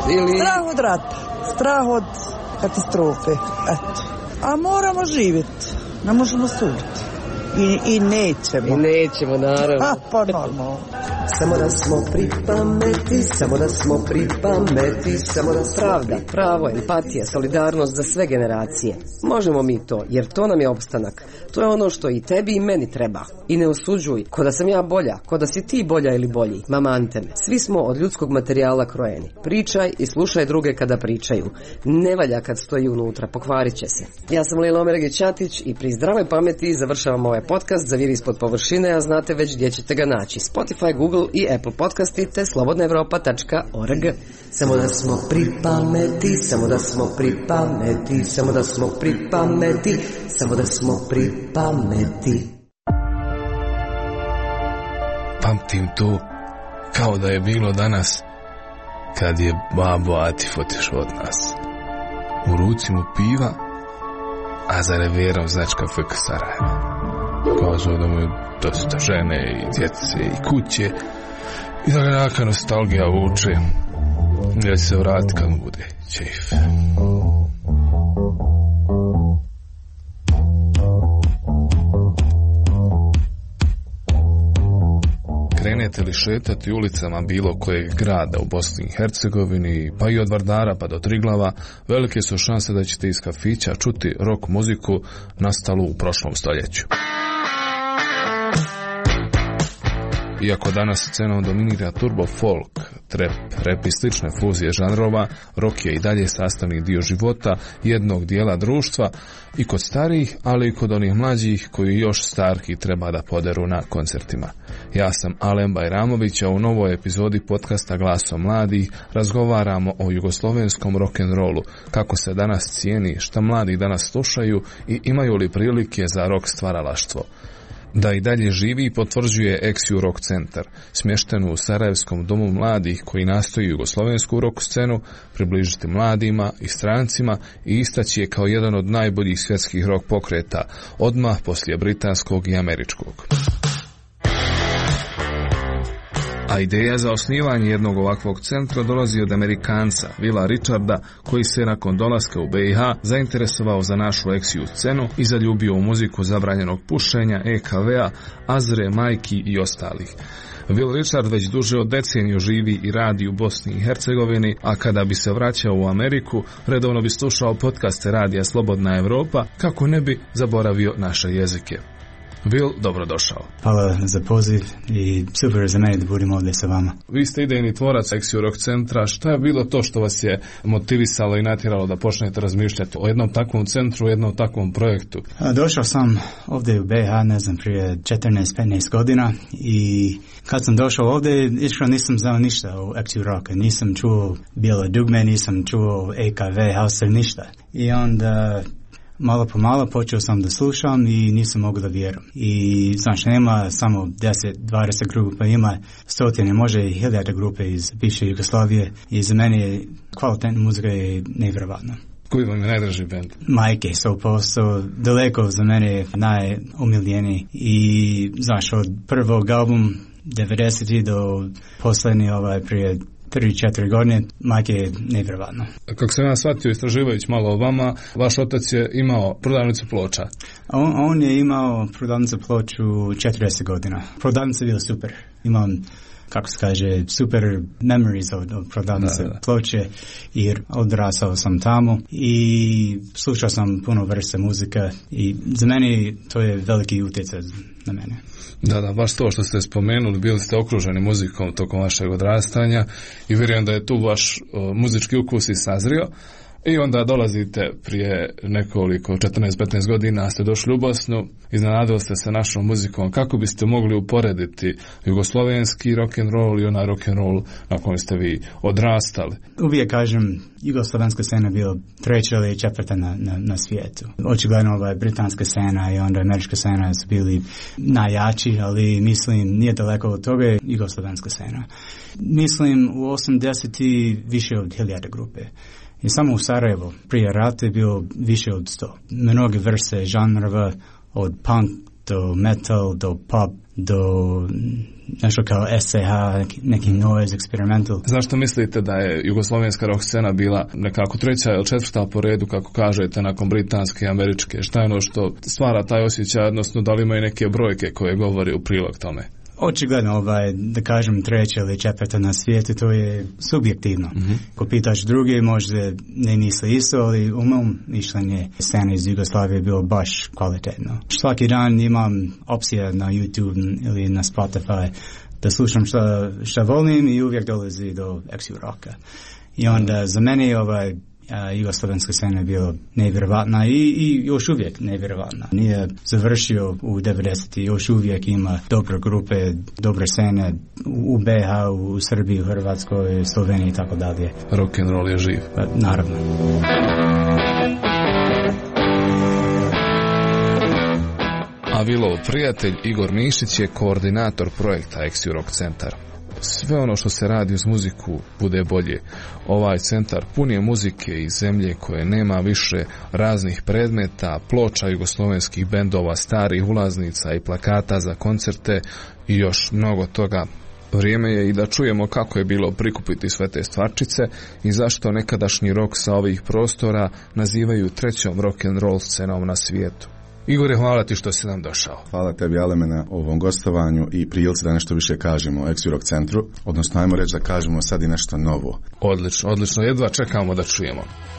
ili... Strah od rata, strah od katastrofe, eto. A moramo živjeti, ne možemo suditi. I, i nećemo. I nećemo, naravno. A, pa normalno. Samo da smo pri pameti, samo da smo pri pameti, samo da smo pravda, pravo, empatija, solidarnost za sve generacije. Možemo mi to, jer to nam je opstanak. To je ono što i tebi i meni treba. I ne osuđuj, ko da sam ja bolja, ko da si ti bolja ili bolji. Mamante me. Svi smo od ljudskog materijala krojeni. Pričaj i slušaj druge kada pričaju. Ne valja kad stoji unutra, pokvarit će se. Ja sam Lila Omergić-Ćatić i pri zdravoj pameti završavam ovaj podcast Zaviri ispod površine, a znate već gdje ćete ga naći. Spotify, Google i Apple podcasti te slobodna evropa tačka org. Samo da smo pri pameti, samo da smo pri pameti, samo da smo pri pameti, samo da smo pri pameti. Pamtim to kao da je bilo danas, kad je babo Atif otišao od nas. U ruci mu piva, a za reverom značka F K Sarajeva. Kazao da mu je dosta žene i djece i kuće i da ga jaka nostalgija vuče. Ja će se vratiti kad mu bude čef. Krenete li šetati ulicama bilo kojeg grada u Bosni i Hercegovini, pa i od Vardara pa do Triglava, velike su šanse da ćete iz kafića čuti rock muziku nastalu u prošlom stoljeću. Iako danas scenom dominira turbo folk, trap, rap i slične fuzije žanrova, rock je i dalje sastavni dio života jednog dijela društva i kod starijih, ali i kod onih mlađih koji još starki treba da poderu na koncertima. Ja sam Alen Bajramović, a u novoj epizodi podcasta Glasom mladih razgovaramo o jugoslovenskom rock'n'rollu, kako se danas cijeni, šta mladi danas slušaju i imaju li prilike za rock stvaralaštvo. Da i dalje živi potvrđuje Exiu Rock Centar, smještenu u Sarajevskom domu mladih koji nastoji jugoslovensku rock scenu približiti mladima i strancima i istaći je kao jedan od najboljih svjetskih rock pokreta, odmah poslije britanskog i američkog. A ideja za osnivanje jednog ovakvog centra dolazi od Amerikanca, Willa Richarda, koji se nakon dolaska u B i H zainteresovao za našu Exiu scenu i zaljubio u muziku zabranjenog pušenja, E K V-a, Azre, Majki i ostalih. Will Richard već duže od deceniju živi i radi u Bosni i Hercegovini, a kada bi se vraćao u Ameriku, redovno bi slušao podcaste radija Slobodna Evropa, kako ne bi zaboravio naše jezike. Will, dobrodošao. Hvala za poziv i super za mene da budem ovdje sa vama. Vi ste idejni tvorac Exiu Rock Centra. Šta je bilo to što vas je motivisalo i natjeralo da počnete razmišljati o jednom takvom centru, o jednom takvom projektu? A, došao sam ovdje u B i H, ne znam, prije četrnaest petnaest godina i kad sam došao ovdje, iskreno nisam znao ništa o Exiu Rock. Nisam čuo Bijelo dugme, nisam čuo E K V, Hauser, ništa. I onda malo po malo počeo sam da slušam i nisam mogao da vjerujem. I znaš, nema samo deset dvadeset grupa, ima stotine, može i hiljada grupe iz bivše Jugoslavije i za mene je kvalitetna muzika je nevjerovatna. Koji vam je najdraži band? Majke, sto posto, daleko za mene je najomiljeniji i znaš, od prvog album devedesetih do posljednji ovaj prije tri četiri godine, Majke je nevjerovatno. Kako sam ja shvatio istraživajući malo o vama, vaš otac je imao prodavnicu ploča. On, on je imao prodavnicu ploču četrdeset godina. Prodavnica je bila super. Imam, kako se kaže, super memories od, od prodavnice da, da. ploče, jer odrasao sam tamo i slušao sam puno vrste muzika i za mene to je veliki utjecaj na mene. Da, da, baš to što ste spomenuli, bili ste okruženi muzikom tokom vašeg odrastanja i vjerujem da je tu vaš o, muzički ukus i sazrio. I onda dolazite prije nekoliko četrnaest petnaest godina, ste došli u Bosnu, iznenadili ste se našom muzikom. Kako biste mogli uporediti jugoslovenski rock'n'roll i onaj rock'n'roll na kojem ste vi odrastali? Uvijek kažem, jugoslovenska scena je bila treća ili četvrta na, na, na svijetu. Očigledno ova britanska scena i onda američka scena su bili najjači, ali mislim nije daleko od toga je jugoslovenska scena. Mislim u osamdesetih više od hiljada grupe. I samo u Sarajevu prije rata je bilo više od sto. Mnoge vrste žanrova, od punk do metal, do pop, do nešto kao S C H, neki, neki noise, experimental. Zašto mislite da je jugoslovenska rock scena bila nekako treća ili četvrta po redu, kako kažete, nakon britanske i američke? Šta je ono što stvara taj osjećaj, odnosno da li imaju neke brojke koje govori u prilog tome? Očigledno, ovaj, da kažem treća ili četvrta na svijetu, to je subjektivno. Mm-hmm. Ko pitaš druge, možda ne misle isto, ali u mom mišljenje scena iz Jugoslavije je bilo baš kvalitetno. Svaki dan imam opcija na YouTube ili na Spotify da slušam šta, šta volim i uvijek dolazi do ex-roka. I onda za mene ovaj Uh, jugoslavenska scena je bila nevjerovatna i, i još uvijek nevjerovatna. Nije završio u devedesetih, još uvijek ima dobre grupe, dobre scene u B H, u Srbiji, u Hrvatskoj, Sloveniji i tako dalje. Rock and roll je živ. Uh, naravno. A Vilov prijatelj Igor Mišić je koordinator projekta Ex-Rock centar. Sve ono što se radi uz muziku bude bolje. Ovaj centar pun je muzike iz zemlje koje nema više, raznih predmeta, ploča jugoslovenskih bendova, starih ulaznica i plakata za koncerte i još mnogo toga. Vrijeme je i da čujemo kako je bilo prikupiti sve te stvarčice i zašto nekadašnji rock sa ovih prostora nazivaju trećom rock and roll scenom na svijetu. Igore, hvala ti što si nam došao. Hvala tebi, Aleme, na ovom gostovanju i prilici da nešto više kažemo o Ex-Rock centru, odnosno ajmo reći da kažemo sad i nešto novo. Odlično, odlično, jedva čekamo da čujemo.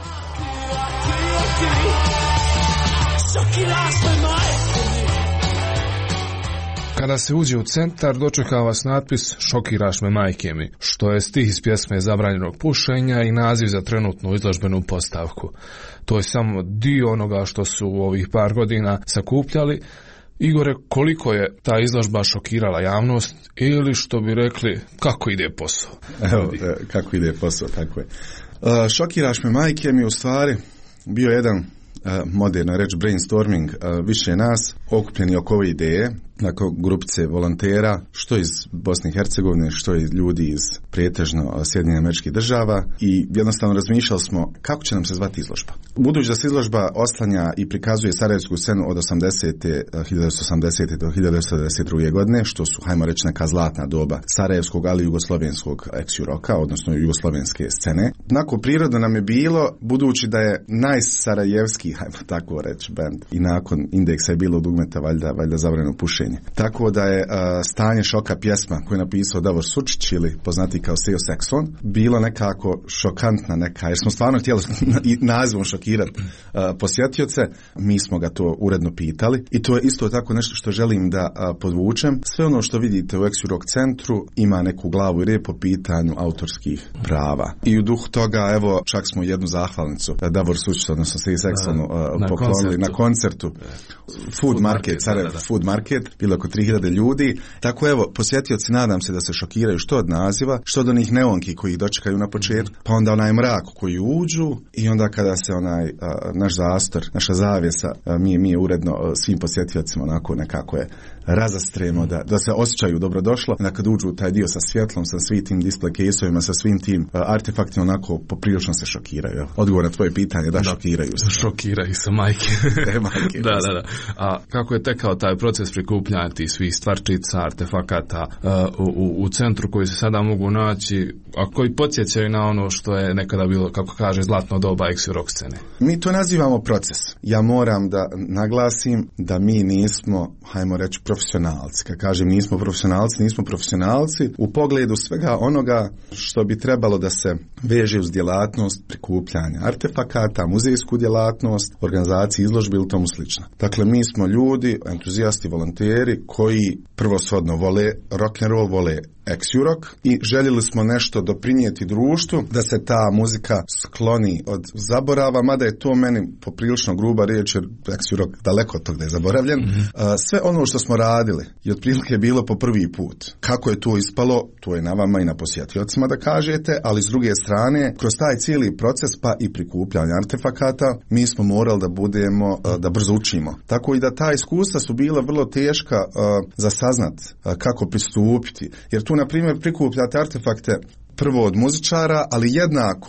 Kada se uđe u centar, dočeka vas natpis "Šokiraš me, majke mi", što je stih iz pjesme Zabranjenog pušenja i naziv za trenutnu izložbenu postavku. To je samo dio onoga što su u ovih par godina sakupljali. Igore, koliko je ta izložba šokirala javnost ili, što bi rekli, kako ide posao? Evo, kako ide posao, tako je. Uh, šokiraš me, majke mi, u stvari bio jedan moderna reč brainstorming više nas okupljeni oko ove ideje, dakle grupice volontera, što iz Bosne i Hercegovine, što iz ljudi iz pretežno Sjedinjenih Američkih Država, i jednostavno razmišljali smo kako će nam se zvati izložba. Budući da se izložba oslanja i prikazuje sarajevsku scenu od osamdesete, hiljadu devetsto osamdesete do hiljadu devetsto devedeset druge godine, što su, hajmo reći, neka zlatna doba sarajevskog, ali i jugoslovenskog ex-roka, odnosno jugoslovenske scene. Onako prirodno nam je bilo, budući da je najsarajevski, hajmo tako reći, band, i nakon Indeksa je bilo dugmeta valjda, valjda zabranjeno pušenje. Tako da je uh, Stanje šoka pjesma koju je napisao Davor Sučić, ili poznati kao Seo Saxon, bilo nekako šokantna neka, jer smo stvarno htjeli nazivom šokirati uh, posjetioce. Mi smo ga to uredno pitali i to je isto tako nešto što želim da uh, podvučem. Sve ono što vidite u Ex-Rock centru ima neku glavu i rep po pitanju autorskih prava. I u duhu toga, evo, čak smo jednu zahvalnicu uh, Davor Sučić, odnosno Seo Saxonu uh, na poklonili koncertu. na koncertu Food Market, Sarajevo Food Market, bilo oko tri hiljade ljudi. Tako evo, posjetioci nadam se da se šokiraju što od naziva, što od onih neonki koji ih dočekaju na početku, pa onda onaj mrak koji uđu i onda kada se onaj a, naš zastor, naša zavjesa, a, mi, mi je uredno a, svim posjetiocima onako nekako je razastremo, da, da se osjećaju dobrodošlo, da kad uđu u taj dio sa svjetlom, sa svim tim display case-ovima, sa svim tim a, artefaktima, onako poprilično se šokiraju. Evo. Odgovor na tvoje pitanje, da, da šokiraju se. Šokiraju se, majke. E, majke. Da, da, da. A kako je tekao taj proces prikupljanja tih svih stvarčica, artefakata uh, u, u centru koji se sada mogu naći, a koji podsjećaju na ono što je nekada bilo, kako kaže, zlatno doba ex-rock scene? Mi to nazivamo proces. Ja moram da naglasim da mi nismo, hajmo reći, profesionalci. Kad kažem nismo profesionalci, nismo profesionalci u pogledu svega onoga što bi trebalo da se veže uz djelatnost prikupljanja artefakata, muzejsku djelatnost, organizaciju izložbi ili tomu slično. Dakle, mi smo ljudi, entuzijasti, volonteri koji prvosvodno vole rock and roll, vole ex-rock i željeli smo nešto doprinijeti društvu da se ta muzika skloni od zaborava, mada je to meni poprilično gruba riječ jer ex-rock daleko od tog da je zaboravljen. Mm-hmm. Sve ono što smo radili je otprilike bilo po prvi put. Kako je to ispalo, to je na vama i na posjetiocima da kažete, ali s druge strane, kroz taj cijeli proces pa i prikupljanja artefakata, mi smo morali da budemo, da brzo učimo. Tako i da ta iskustva su bila vrlo teška uh, za saznat uh, kako pristupiti. Jer tu, na primjer, prikupljate artefakte prvo od muzičara, ali jednako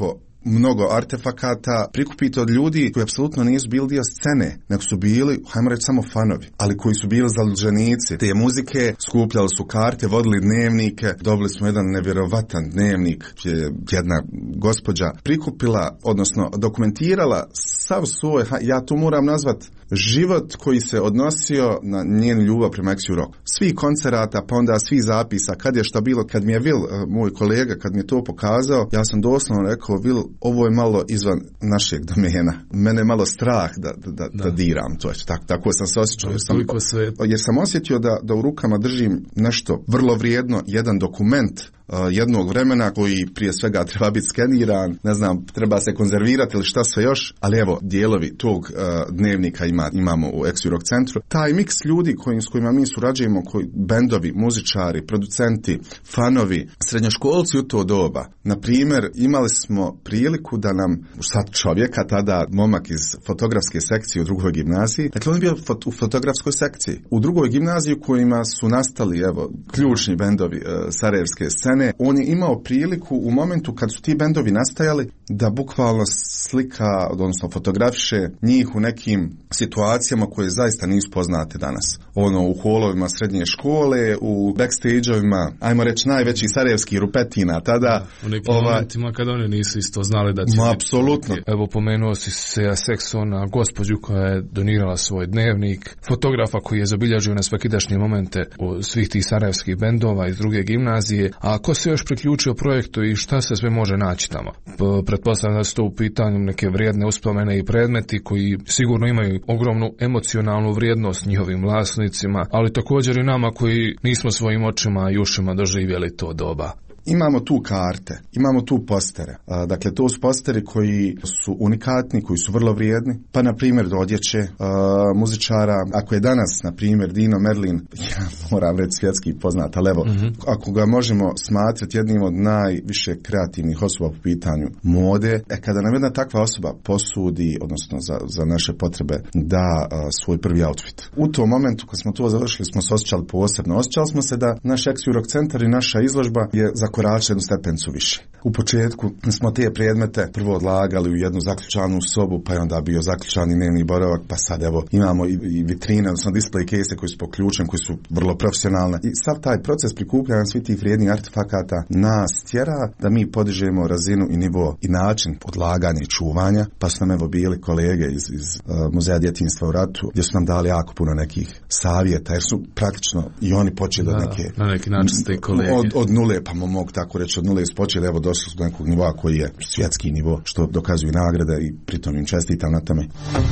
mnogo artefakata prikupiti od ljudi koji apsolutno nisu bili dio scene, nego su bili, hajmo reći, samo fanovi, ali koji su bili zaljubljenici te muzike, skupljali su karte, vodili dnevnike, dobili smo jedan nevjerovatan dnevnik, je jedna gospođa prikupila, odnosno dokumentirala sav svoj, ja to moram nazvat, život koji se odnosio na njenu ljubav prema Exu Rock. Svi koncerata, pa onda svi zapisa, kad je šta bilo, kad mi je Vil, moj kolega, kad mi je to pokazao, ja sam doslovno rekao, Vil, ovo je malo izvan našeg domena. Mene je malo strah da, da, da, da. da diram to. Tak, tako sam se osjećao. Jer sam, jer sam osjetio da, da u rukama držim nešto vrlo vrijedno, jedan dokument Uh, jednog vremena koji prije svega treba biti skeniran, ne znam, treba se konzervirati ili šta sve još, ali evo, dijelovi tog uh, dnevnika ima, imamo u Exu Rock centru. Taj miks ljudi kojim, s kojima mi surađujemo, koji, bendovi, muzičari, producenti, fanovi, srednjoškolci u to doba. Na primjer, imali smo priliku da nam, sad čovjeka, tada momak iz fotografske sekcije u drugoj gimnaziji, dakle on je bio fot, u fotografskoj sekciji. U drugoj gimnaziji u kojima su nastali, evo, ključni bendovi uh, sarajevske scene, on je imao priliku u momentu kad su ti bendovi nastajali da bukvalno slika, odnosno fotografiše njih u nekim situacijama koje zaista nisu poznate danas. Ono, u holovima srednje škole, u backstage-ovima, ajmo reći, najvećih sarajevskih rupetina tada. U nekim ova... momentima kada oni nisu isto znali da će... Ma, apsolutno. Evo, pomenuo si Seja Seksona, gospođu koja je donirala svoj dnevnik, fotografa koji je zabilježio nesvakidašnje momente u svih tih sarajevskih bendova iz druge gimnazije, a ko se još priključio projektu i šta se sve može naći tamo? Pretpostavljam da su to u pitanju neke vrijedne uspomene i predmeti koji sigurno imaju ogromnu emocionalnu vrijednost njihovim vlasnicima, ali također i nama koji nismo svojim očima i ušima doživjeli to doba. Imamo tu karte, imamo tu postere. A, dakle, to su posteri koji su unikatni, koji su vrlo vrijedni. Pa, na primjer, do odjeće a, muzičara. Ako je danas, na primjer, Dino Merlin, ja moram reći svjetski poznat, ali evo, mm-hmm. ako ga možemo smatrati jednim od najviše kreativnih osoba po pitanju mode, e, kada nam jedna takva osoba posudi, odnosno za, za naše potrebe, da a, svoj prvi outfit. U tom momentu, kad smo to završili, smo se osjećali posebno. Osjećali smo se da naš Exu Rock centar i naša izložba je za korače jednu stepencu više. U početku smo te predmete prvo odlagali u jednu zaključanu sobu, pa je onda bio zaključani dnevni boravak, pa sad evo imamo i, i vitrine, odnosno display case koji su poključeni, koji su vrlo profesionalne. I sav taj proces prikupljanja svih tih vrijednih artefakata nas tjera da mi podižemo razinu i nivo i način odlaganja i čuvanja, pa su nam evo bili kolege iz, iz uh, Muzeja djetinjstva u ratu, gdje su nam dali jako puno nekih savjeta, jer su praktično i oni počeli od neke... Na neki način ste kolege. Od, od nule, pa mogu tako reći, od nule ispočeli, evo došli do nekog nivoa koji je svjetski nivo, što dokazuju nagrade i pritom im čestitam na tome.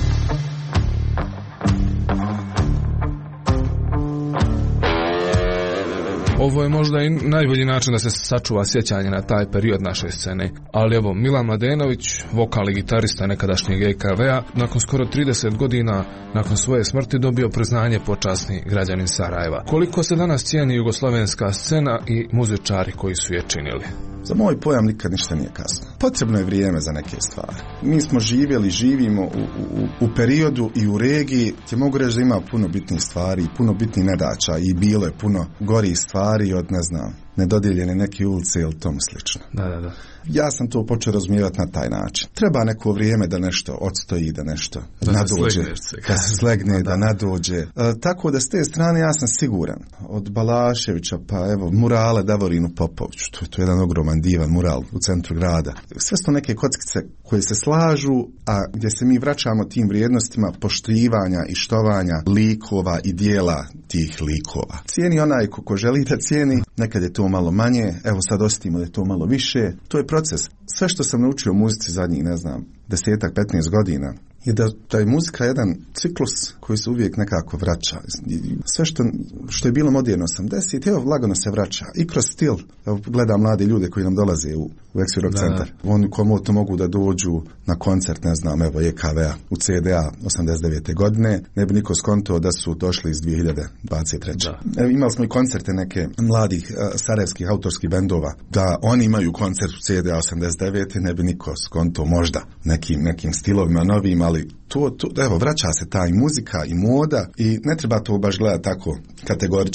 Ovo je možda i najbolji način da se sačuva sjećanje na taj period naše scene. Ali evo, Milan Mladenović, vokal i gitarista nekadašnjeg E K V-a, nakon skoro trideset godina nakon svoje smrti dobio priznanje počasni građanin Sarajeva. Koliko se danas cijeni jugoslovenska scena i muzičari koji su je činili? Za moj pojam nikad ništa nije kasno. Potrebno je vrijeme za neke stvari. Mi smo živjeli, živimo u, u, u periodu i u regiji gdje mogu reći da ima puno bitnih stvari, puno bitnih nedaća i bilo je puno gorih stvari od, ne znam, nedodijeljene neke ulice ili tomu slično. Da, da, da. Ja sam to počeo razumijevati na taj način. Treba neko vrijeme da nešto odstoji, da nešto da nadođe, se da se slegne, da, da nadođe. E, tako da s te strane ja sam siguran. Od Balaševića pa evo murale Davorinu Popoviću. To je to jedan ogroman divan mural u centru grada. Sve su neke kockice koje se slažu, a gdje se mi vraćamo tim vrijednostima poštivanja i štovanja likova i dijela tih likova. Cijeni onaj ko, ko želi da cijeni, nekad je to malo manje, evo sad osjetimo da je to malo više. To je proces. Sve što sam naučio u muzici zadnjih, ne znam, desetak, petnaest godina, je da, da je muzika jedan ciklus koji se uvijek nekako vraća. Sve što, što je bilo moderno osamdeset, evo lagano se vraća. I kroz stil, evo gledam mlade ljude koji nam dolaze u, u Exu Rock centar. Oni komu to mogu da dođu na koncert, ne znam, evo E K V-a u C D A osamdeset devete godine, ne bi niko skonto da su došli iz dvije hiljade dvadeset treće. Evo, imali smo i koncerte neke mladih uh, sarajevskih autorskih bendova, da oni imaju koncert u C D A osamdeset devete ne bi niko skonto možda nekim, nekim stilovima novim, ali to, to, evo, vraća se ta i muzika i moda i ne treba to baš gledati tako kategorično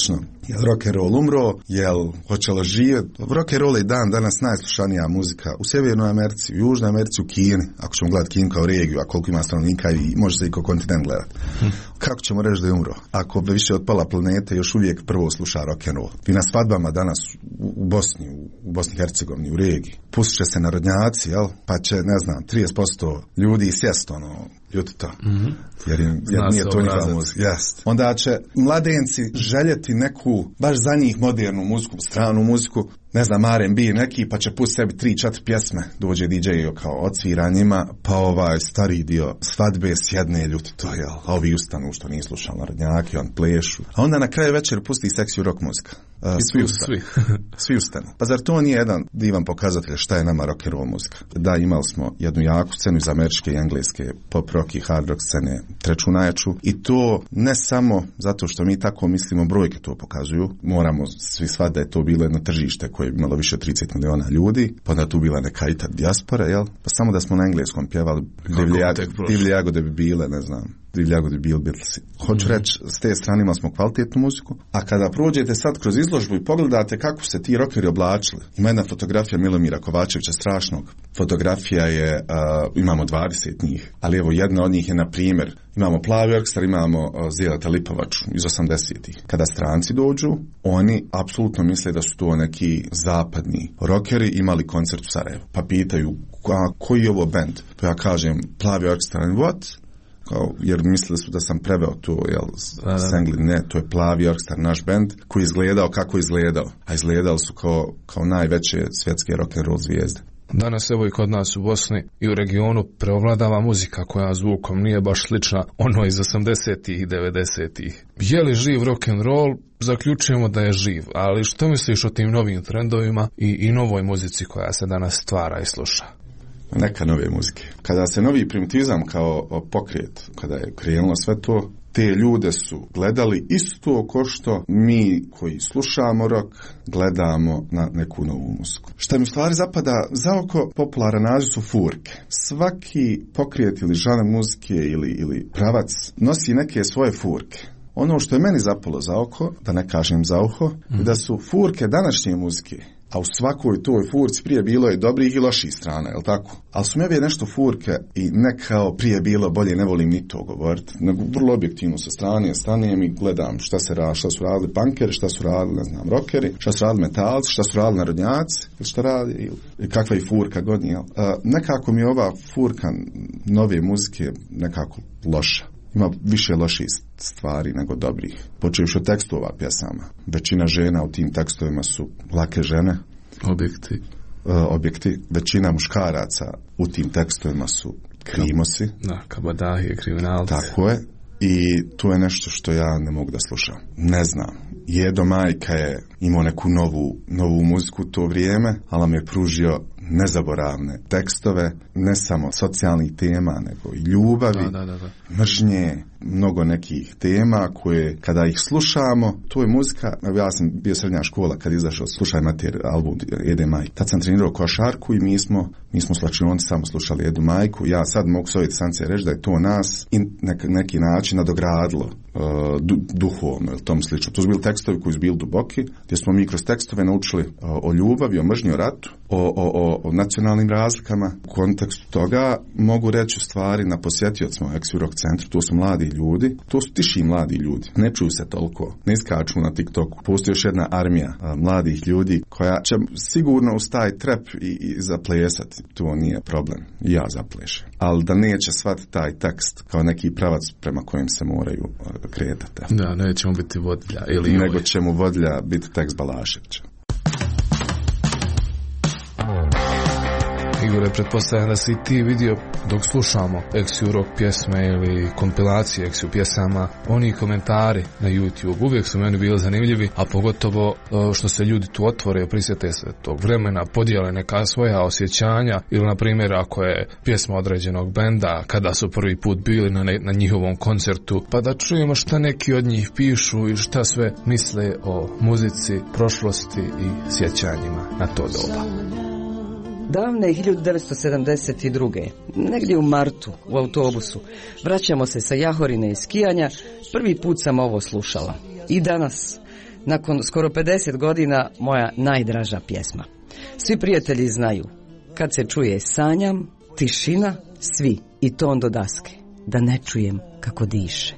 Jel rock and roll umro, jel hoće li živjeti? Rock and roll je dan danas najslušanija muzika u Sjevernoj Americi, u Južnoj Americi, u Kini, ako ćemo gledati Kinu kao regiju, a koliko ima stanovnika i može se i kao kontinent gledati. Hm. Kako ćemo reći da je umro? Ako bi više od pola planete još uvijek prvo sluša rock and roll. Vi na svadbama danas u Bosni, u Bosni i Hercegovini, u regiji, pustit će se narodnjaci, jel? Pa će, ne znam, trideset posto ljudi sjest, ono, ljuti to. Mm-hmm. Jer, im, jer nije to njihova muzika. Yes. Onda će mladenci željeti neku, baš za njih modernu muziku, stranu muziku, ne znam, R and B neki, pa će pustiti sebi tri, četiri pjesme, dođe D J kao odsvira njima, pa ovaj stari dio svadbe sjedne ljuti to, jel? A ovi ustanu što nije slušali narodnjaki, on plešu. A onda na kraju večer pusti seksi rock muzika. Uh, svi ustanu. Svi. Svi ustanu. Pa zar to nije jedan divan pokazatelj šta je nama rock and roll muzika? Da, imali smo jednu jaku scenu iz američke i engleske pop rock i hard rock scene, treću najjaču, i to ne samo zato što mi tako mislimo, brojke to pokazuju, moramo svi shvatiti da je to bilo jedno tržište koje je imalo više od trideset miliona ljudi, pa onda tu bila neka i ta dijaspora, jel? Pa samo da smo na engleskom pjevali divlje jagode bi bile, ne znam, divlje jagode bi bili Beatlesi. Hoću mm. reći, s te strane imali smo kvalitetnu muziku, a kada prođete sad kroz izložbu i pogledate kako se ti rockeri oblačili, ima jedna fotografija Milomira Kovačevića strašnog. Fotografija je, uh, imamo dvadeset njih, ali evo jedna od njih je, na primjer, imamo Plavi orkestar, imamo uh, Zeleta Lipovaču iz osamdesetih. Kada stranci dođu, oni apsolutno misle da su to neki zapadni rockeri imali koncert u Sarajevu. Pa pitaju, a, koji je ovo band? Pa ja kažem, Plavi orkestar and what? Kao, jer mislili su da sam preveo to, jel, s Engli, ne, to je Plavi orkestar, naš band, koji je izgledao kako je izgledao, a izgledali su kao, kao najveće svjetske rock and roll zvijezde. Danas evo i kod nas u Bosni i u regionu preovladava muzika koja zvukom nije baš slična ono iz osamdesetih i devedesetih. Je li živ rock and roll? Zaključujemo da je živ, ali što misliš o tim novim trendovima i, i novoj muzici koja se danas stvara i sluša? Neka nove muzike. Kada se novi primitivizam kao pokret, kada je krenulo sve to, te ljude su gledali isto ko što mi koji slušamo rock gledamo na neku novu muziku. Šta mi u stvari zapada za oko, popularan naziv su furke. Svaki pokret ili žanar muzike ili, ili pravac nosi neke svoje furke. Ono što je meni zapalo za oko, da ne kažem za uho, mm. je da su furke današnje muzike, a u svakoj toj furci prije bilo je dobrih i loših strana, jel tako? Ali su mi ove nešto furke i ne kao prije bilo bolje, ne volim ni to govoriti, nego vrlo objektivno sa strane, stanem i gledam šta se radi, šta su radili punkeri, šta su radili, ne znam, rockeri, šta su radili metalci, šta su radili narodnjaci, šta radi, ili kakva je furka god nije. Nekako mi je ova furka nove muzike nekako loša. Ima više loših stvari nego dobrih. Počevši od tekstova pjesama. Većina žena u tim tekstovima su lake žene. Objekti. Uh, objekti. Većina muškaraca u tim tekstovima su krimosi. Da, kabadahije, kriminalci. Tako je. I to je nešto što ja ne mogu da slušam. Ne znam. Jedo Majka je imao neku novu, novu muziku u to vrijeme, ali nam je pružio nezaboravne tekstove, ne samo socijalnih tema, nego i ljubavi, da, da, da, da. mržnje, mnogo nekih tema koje, kada ih slušamo, to je muzika. Ja sam bio srednja škola kad izašao Slušaj mater album Jede Majke. Tad sam trenirao košarku i mi smo, mi smo slačionci samo slušali Jedu Majku. Ja sad mogu s ove distance reći da je to nas i nek, neki način nadogradilo uh, du, duhovno ili tom slično. To su bili tekstovi koji su bili duboki, gdje smo mi kroz tekstove naučili uh, o ljubavi, o mržnji, o ratu, o, o, o, o nacionalnim razlikama. U kontekstu toga mogu reći u stvari na posjetiocima u Ex Rock centru, to su mladi ljudi, to su tiši mladi ljudi, ne čuju se toliko, ne iskaču na TikToku. Postoji još jedna armija a, mladih ljudi koja će sigurno uz taj trep i, i zaplesati, to nije problem, i ja zaplešem. Ali da neće shvatiti taj tekst kao neki pravac prema kojem se moraju a, kretati. Da, nećemo biti vodilja. Ili nego ovaj. Će mu vodilja biti tekst Balaševića. Igore, pretpostavljam da si ti vidio dok slušamo Ex Rock pjesme ili kompilacije Ex pjesama, oni komentari na YouTube uvijek su meni bili zanimljivi, a pogotovo što se ljudi tu otvore, prisjete se tog vremena, podijele neka svoja osjećanja ili na primjer ako je pjesma određenog benda, kada su prvi put bili na, ne, na njihovom koncertu, pa da čujemo šta neki od njih pišu i šta sve misle o muzici, prošlosti i sjećanjima na to doba. Davne hiljadu devetsto sedamdeset druge. negdje u martu, u autobusu, vraćamo se sa Jahorine i skijanja, prvi put sam ovo slušala. I danas, nakon skoro pedeset godina moja najdraža pjesma. Svi prijatelji znaju, kad se čuje sanjam, tišina, svi i ton do daske, da ne čujem kako diše.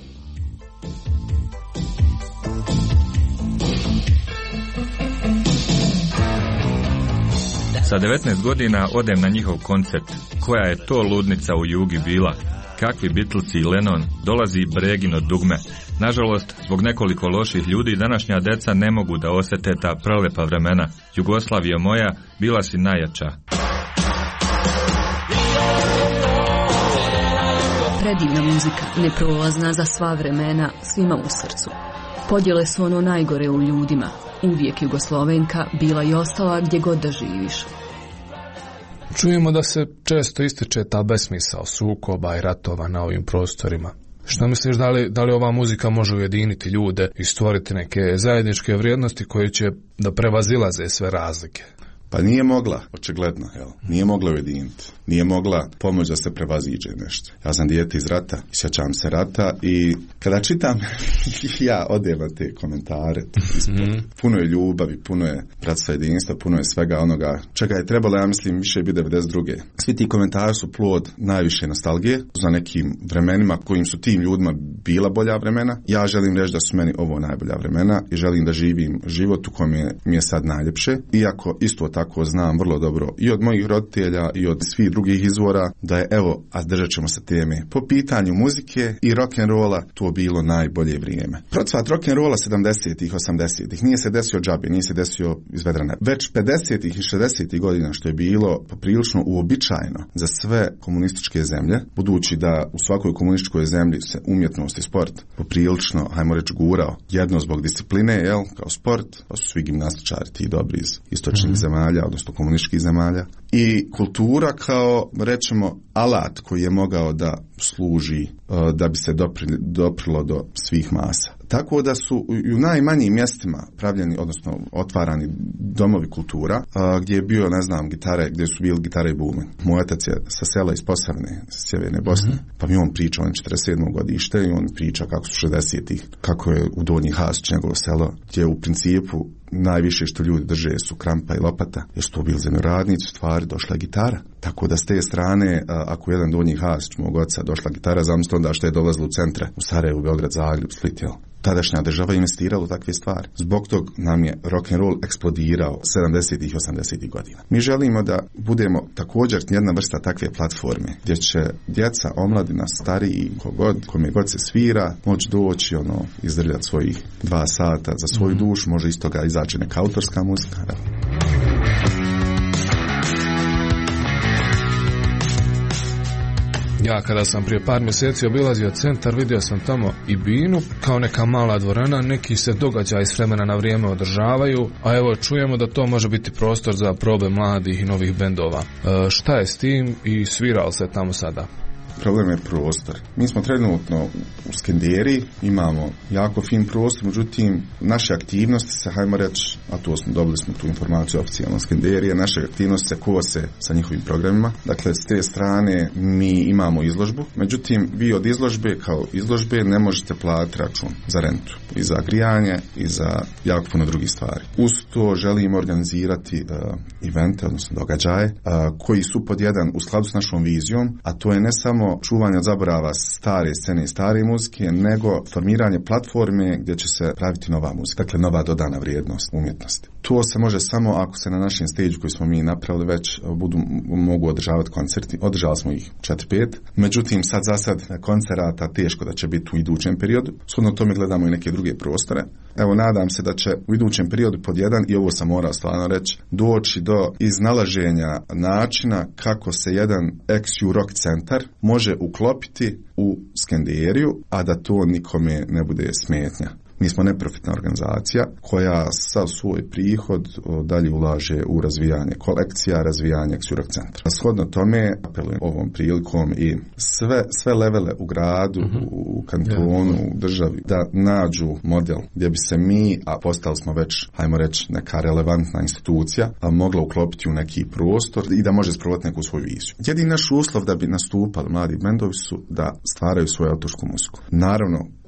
Sa devetnaest godina odem na njihov koncert. Koja je to ludnica u Jugi bila? Kakvi Beatlesi i Lennon, dolazi Bregino dugme. Nažalost, zbog nekoliko loših ljudi današnja deca ne mogu da osete ta prelepa vremena. Jugoslavija moja, bila si najjača. Predivna muzika, neprolazna za sva vremena, svima u srcu. Podjele su ono najgore u ljudima. Uvijek Jugoslovenka bila i ostala gdje god da živiš. Čujemo da se često ističe ta besmisao sukoba i ratova na ovim prostorima. Što misliš, da li, da li ova muzika može ujediniti ljude i stvoriti neke zajedničke vrijednosti koje će da prevazilaze sve razlike? Pa nije mogla, očigledno, jel? Nije mogla ujediniti. Nije mogla pomoći da se prevaziđe nešto. Ja sam dijete iz rata, sjećam se rata i kada čitam, ja odem na te komentare. Mm-hmm. Puno je ljubavi, puno je bratstva jedinstva, puno je svega onoga čega je trebalo, ja mislim, više bi devedeset druge. Svi ti komentari su plod najviše nostalgije za nekim vremenima kojim su tim ljudima bila bolja vremena. Ja želim reći da su meni ovo najbolja vremena i želim da živim život u kojem je, mi je sad najljepše. Iako isto tako znam vrlo dobro i od mojih roditelja i od svih drugih izvora da je, evo, a držat ćemo se teme, po pitanju muzike i rock'n'rolla to bilo najbolje vrijeme. Procvat rock'n'rolla sedamdesetih, osamdesetih nije se desio džabe, nije se desio iz vedrane. Već pedesetih i šezdesetih godina, što je bilo poprilično uobičajeno za sve komunističke zemlje, budući da u svakoj komunističkoj zemlji se umjetnost i sport poprilično, hajmo reći, gurao. Jedno zbog discipline, jel, kao sport, pa su svi gimnastičari ti dobri iz istočnih mm-hmm. zemalja, odnosno komunističkih zemalja. I kultura kao, rećemo, alat koji je mogao da služi uh, da bi se dopri, doprilo do svih masa. Tako da su i u najmanjim mjestima pravljeni, odnosno otvarani domovi kultura, uh, gdje je bio, ne znam, gitare, gdje su bili gitare i bumen. Moj otac je sa sela iz Posavine, sa sjeverne Bosne, mm-hmm. pa mi on priča, on je četrdeset sedmo godište i on priča kako su šezdesetih, kako je u Donji Hasić njegovo selo, gdje u principu najviše što ljudi drže su krampa i lopata, jer su to bili zemljoradnici, u stvari došla gitara. Tako da s te strane, ako jedan Donji Hasić mog oca došla gitara, zamislite onda što je dolazilo u centre, u Sarajevo, Beograd, Zagreb, Split, jel? Tadašnja država investirala u takve stvari. Zbog tog nam je rock'n'roll eksplodirao sedamdesetih i osamdesetih godina. Mi želimo da budemo također jedna vrsta takve platforme, gdje će djeca, omladina, stariji, kogod, kome god se svira, moći doći, ono, izdrljati svojih dva sata za svoju mm-hmm. dušu, može iz toga izaći neka autorska muzika. Da. Ja kada sam prije par mjeseci obilazio centar, vidio sam tamo i binu kao neka mala dvorana, neki se događaji s vremena na vrijeme održavaju, a evo čujemo da to može biti prostor za probe mladih i novih bendova. E, šta je s tim i svira li se tamo sada? Problem je prostor. Mi smo trenutno u Skenderiji, imamo jako fin prostor, međutim, naše aktivnosti se, hajmo reći, a to smo, dobili smo tu informaciju oficijalno Skenderije, naše aktivnosti se kose sa njihovim programima. Dakle, s te strane mi imamo izložbu, međutim, vi od izložbe kao izložbe ne možete platiti račun za rentu i za grijanje i za jako puno drugih stvari. Uz to želimo organizirati uh, evente, odnosno događaje, uh, koji su pod jedan u skladu s našom vizijom, a to je ne samo čuvanje od zaborava stare scene i stare muzike, nego formiranje platforme gdje će se praviti nova muzika, dakle nova dodana vrijednost umjetnosti. To se može samo ako se na našem stage koji smo mi napravili već budu, mogu održavati koncerti. Održali smo ih četiri pet, međutim sad za sad koncerata teško da će biti u idućem periodu. Shodno tome gledamo i neke druge prostore. Evo, nadam se da će u idućem periodu pod jedan, i ovo sam morao stvarno reći, doći do iznalaženja načina kako se jedan ex-U rock centar može uklopiti u Skenderiju, a da to nikome ne bude smetnja. Mi smo neprofitna organizacija koja sav svoj prihod dalje ulaže u razvijanje kolekcija, razvijanje ex-U rock centra. Shodno tome apelujem ovom prilikom i sve, sve levele u gradu, mm-hmm. u kantonu, yeah. u državi, da nađu model gdje bi se mi, a postali smo već, hajmo reći, neka relevantna institucija, a mogla uklopiti u neki prostor i da može sprovoditi neku svoju viziju. Jedini naš uslov da bi nastupali mladi bendovi su da stvaraju svoju autorsku muziku. Naravno,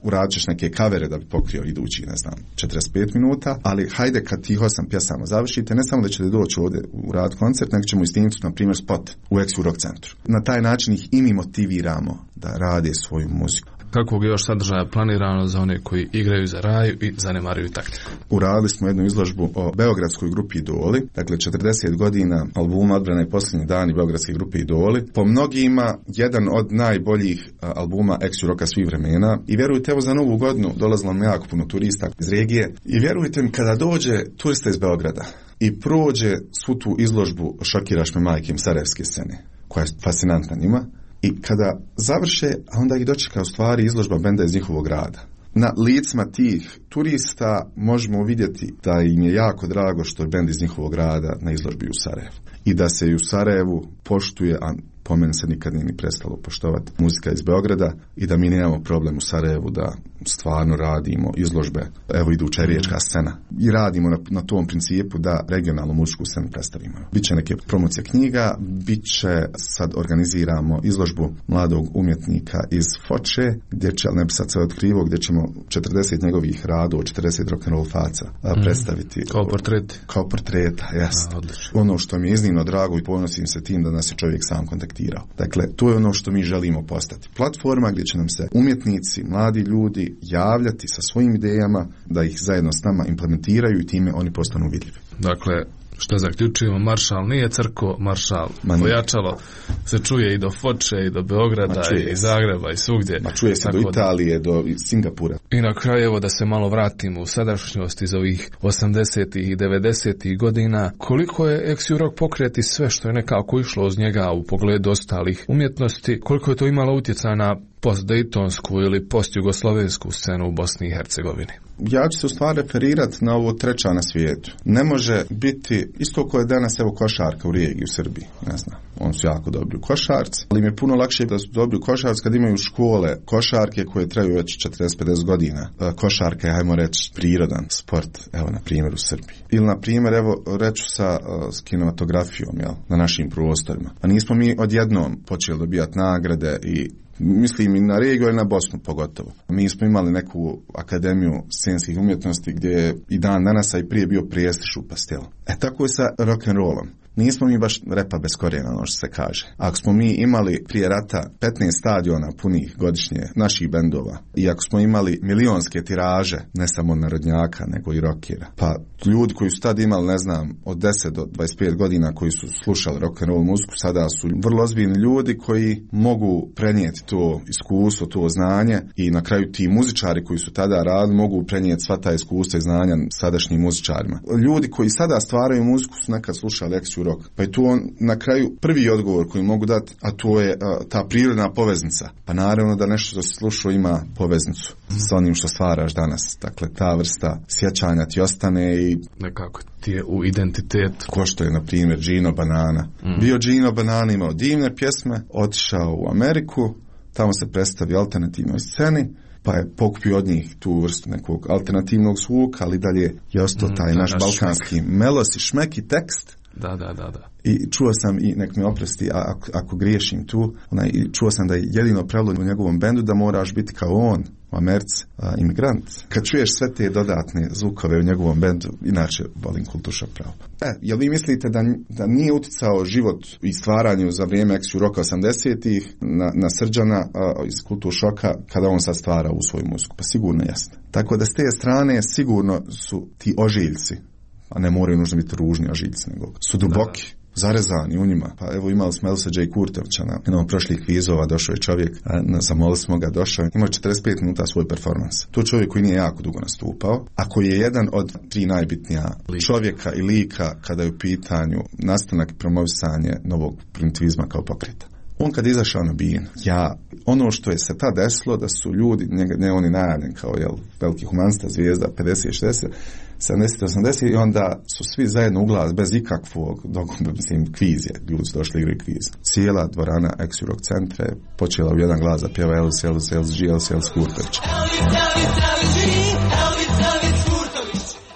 uradit ćeš neke kavere da bi pokrio idući, ne znam, četrdeset pet minuta, ali hajde kad tih osam pjesama završite, ne samo da ćete doći ovdje u rad koncert, nego ćemo istiniti, na primjer, spot u Ex Rock centru. Na taj način ih i mi motiviramo da rade svoju muziku. Kakvog je još sadržaja planirano za one koji igraju za raju i zanemaruju taktiku? Uradili smo jednu izložbu o beogradskoj grupi Idoli, dakle četrdeset godina albuma Odbrana i posljednji dani beogradske grupe Idoli. Po mnogima jedan od najboljih albuma Ex Rocka svih vremena i vjerujte, evo za novu godinu dolazilo mi jako puno turista iz regije i vjerujte mi, kada dođe turista iz Beograda i prođe svu tu izložbu Šokiraš me majke sarajevske scene, koja je fascinantna njima, i kada završe, a onda ih dočeka u stvari izložba benda iz njihovog grada. Na licima tih turista možemo vidjeti da im je jako drago što je bend iz njihovog grada na izložbi u Sarajevu. I da se i u Sarajevu poštuje, a po meni se nikad nije ni prestalo poštovati, muzika iz Beograda i da mi nemamo problem u Sarajevu da stvarno radimo izložbe. Evo iduća riječka scena. I radimo na, na tom principu da regionalnu muzičku scenu predstavimo. Biće neke promocije knjiga, bit će, sad organiziramo izložbu mladog umjetnika iz Foče, gdje će, ne bi sad sve otkrivo, gdje ćemo četrdeset njegovih radova, četrdeset rock'n'roll faca mm. predstaviti. Kao portret? Kao portreta, jest. Ono što mi je iznimno drago i ponosim se tim da nas je čovjek sam kontaktirao. Dakle, to je ono što mi želimo postati. Platforma gdje će nam se umjetnici, mladi ljudi javljati sa svojim idejama, da ih zajedno s nama implementiraju i time oni postanu vidljivi. Dakle, što zaključujemo, maršal nije crko, maršal pojačalo se čuje i do Foče, i do Beograda, i Zagreba, i svugdje. Ma čuje se do Italije, do Singapura. I na kraju, evo da se malo vratimo u sadašnjost iz ovih osamdesetih i devedesetih godina, koliko je Ex Rock pokreti sve što je nekako išlo uz njega u pogledu ostalih umjetnosti, koliko je to imalo utjecaj na post-dejtonsku ili post-jugoslovensku scenu u Bosni i Hercegovini? Ja ću se u stvari referirati na ovo treća na svijetu. Ne može biti isto koje je danas evo košarka u regiji u Srbiji, ne znam, oni su jako dobri u košarci, ali im je puno lakše da su dobri u košarci kad imaju škole košarke koje traju već četrdeset pedeset godina. Košarka je, hajmo reći, prirodan sport, evo na primjer u Srbiji. Ili na primjer, evo reću sa uh, s kinematografijom, jel, na našim prostorima. A nismo mi odjednom počeli dobijati nagrade i mislim i na regiju i na Bosnu pogotovo. Mi smo imali neku akademiju scenskih umjetnosti gdje je i dan danas, a i prije bio prijestiž u pastelu. E tako je sa rock'n'rollom. Nismo mi baš repa bez korijena, ono što se kaže. Ako smo mi imali prije rata petnaest stadiona punih godišnje naših bendova i ako smo imali milionske tiraže, ne samo narodnjaka, nego i rockera, pa ljudi koji su tad imali, ne znam, od deset do dvadeset pet godina koji su slušali rock'n'roll muziku, sada su vrlo ozbiljni ljudi koji mogu prenijeti to iskustvo, to znanje i na kraju ti muzičari koji su tada radili mogu prenijeti sva ta iskustva i znanja sadašnjim muzičarima. Ljudi koji sada stvaraju muziku su nekad slušali Ex Rock. Pa je tu on na kraju prvi odgovor koji mogu dati, a to je a, ta prirodna poveznica. Pa naravno da nešto što si slušao ima poveznicu mm. s onim što stvaraš danas. Dakle, ta vrsta sjećanja ti ostane i nekako ti je u identitetu. Ko što je, na primjer, Gino Banana. Mm. Bio Gino Banana, imao divne pjesme, otišao u Ameriku, tamo se predstavio alternativnoj sceni, pa je pokupio od njih tu vrstu nekog alternativnog zvuka, ali dalje je ostao taj mm, naš balkanski šmek. Melos i šmek i tekst. Da, da, da, da. I čuo sam, i nek me oprosti ako, ako griješim tu, onaj, čuo sam da je jedino pravilo u njegovom bendu da moraš biti kao on u Americi, a, imigrant. Kad čuješ sve te dodatne zvukove u njegovom bendu, inače volim Kultur Šok pravo. E, jel vi mislite da, da nije uticao život i stvaranju za vrijeme Ex Rocka osamdesetih na, na Srđana a, iz Kultur Šoka kada on sad stvara u svoju muziku? Pa sigurno jasno. Tako da s te strane sigurno su ti ožiljci, a ne moraju nužno biti ružni ožiljci, nego su duboki, da, da. zarezani u njima. Pa evo imali smo Elsa J. Kurtovića na jednom prošlih kvizova, došao je čovjek, zamolili smo ga, došao, imao četrdeset pet minuta svoj performans. To je čovjek koji nije jako dugo nastupao, a koji je jedan od tri najbitnija Lik. čovjeka i lika kada je u pitanju nastanak i promovisanje novog primitivizma kao pokreta. On kad izašao na Bin, ja, ono što je se tad desilo, da su ljudi, njega, ne oni najavljen kao jel, veliki humanista, zvijezda, pedeset, šezdeset, sedamdeset, osamdeset i onda su svi zajedno u glas, bez ikakvog, dok, mislim, kviz je, ljudi su došli igri kviz. Cijela dvorana Ex Rock centra je počela u jedan glas da pjeva Elvis, Elvis, Elvis G, Elvis, Elvis Kurtović.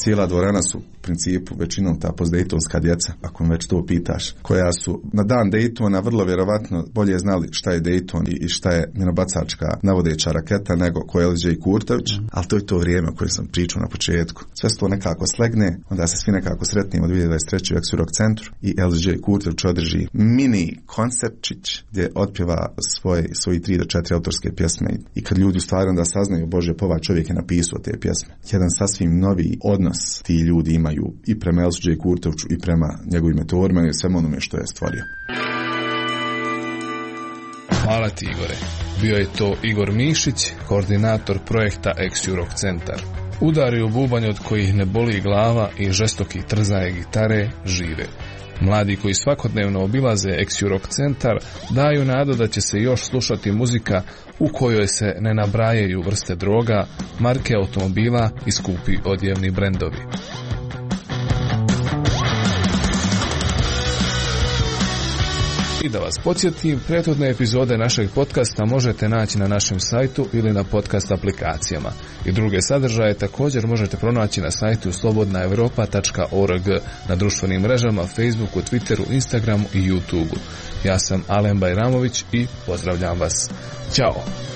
cijela dvorana su u principu većinom ta postdejtonska djeca, ako me već to pitaš, koja su na dan Daytona vrlo vjerovatno bolje znali šta je Dayton i šta je minobacačka navodeća raketa nego ko je L J Kurtović, mm. ali to je to vrijeme o kojem sam pričao na početku. Sve se to nekako slegne, onda se svi nekako sretnimo dvije tisuće dvadeset treće u Ex Rock centru i L J Kurtović održi mini koncertčić gdje otpjeva svoje, svoji tri do četiri autorske pjesme i kad ljudi u stvari onda saznaju, Bože, pa ovaj čovjek je napisao te pjesme. Jedan sasvim novi odnos ti ljudi imaju i prema L J Kurtoviću i prema njegovim metodima i svemu onome što je stvorio. Hvala ti, Igore. Bio je to Igor Mišić, koordinator projekta Ex Rock centar. Udari u bubanj od kojih ne boli glava i žestoki trzaje gitare žive. Mladi koji svakodnevno obilaze Ex Rock centar daju nadu da će se još slušati muzika u kojoj se ne nabrajaju vrste droga, marke automobila i skupi odjevni brendovi. I da vas podsjetim, prethodne epizode našeg podcasta možete naći na našem sajtu ili na podcast aplikacijama. I druge sadržaje također možete pronaći na sajtu slobodna europa tačka org, na društvenim mrežama, Facebooku, Twitteru, Instagramu i YouTubeu. Ja sam Alen Bajramović i pozdravljam vas. Ćao!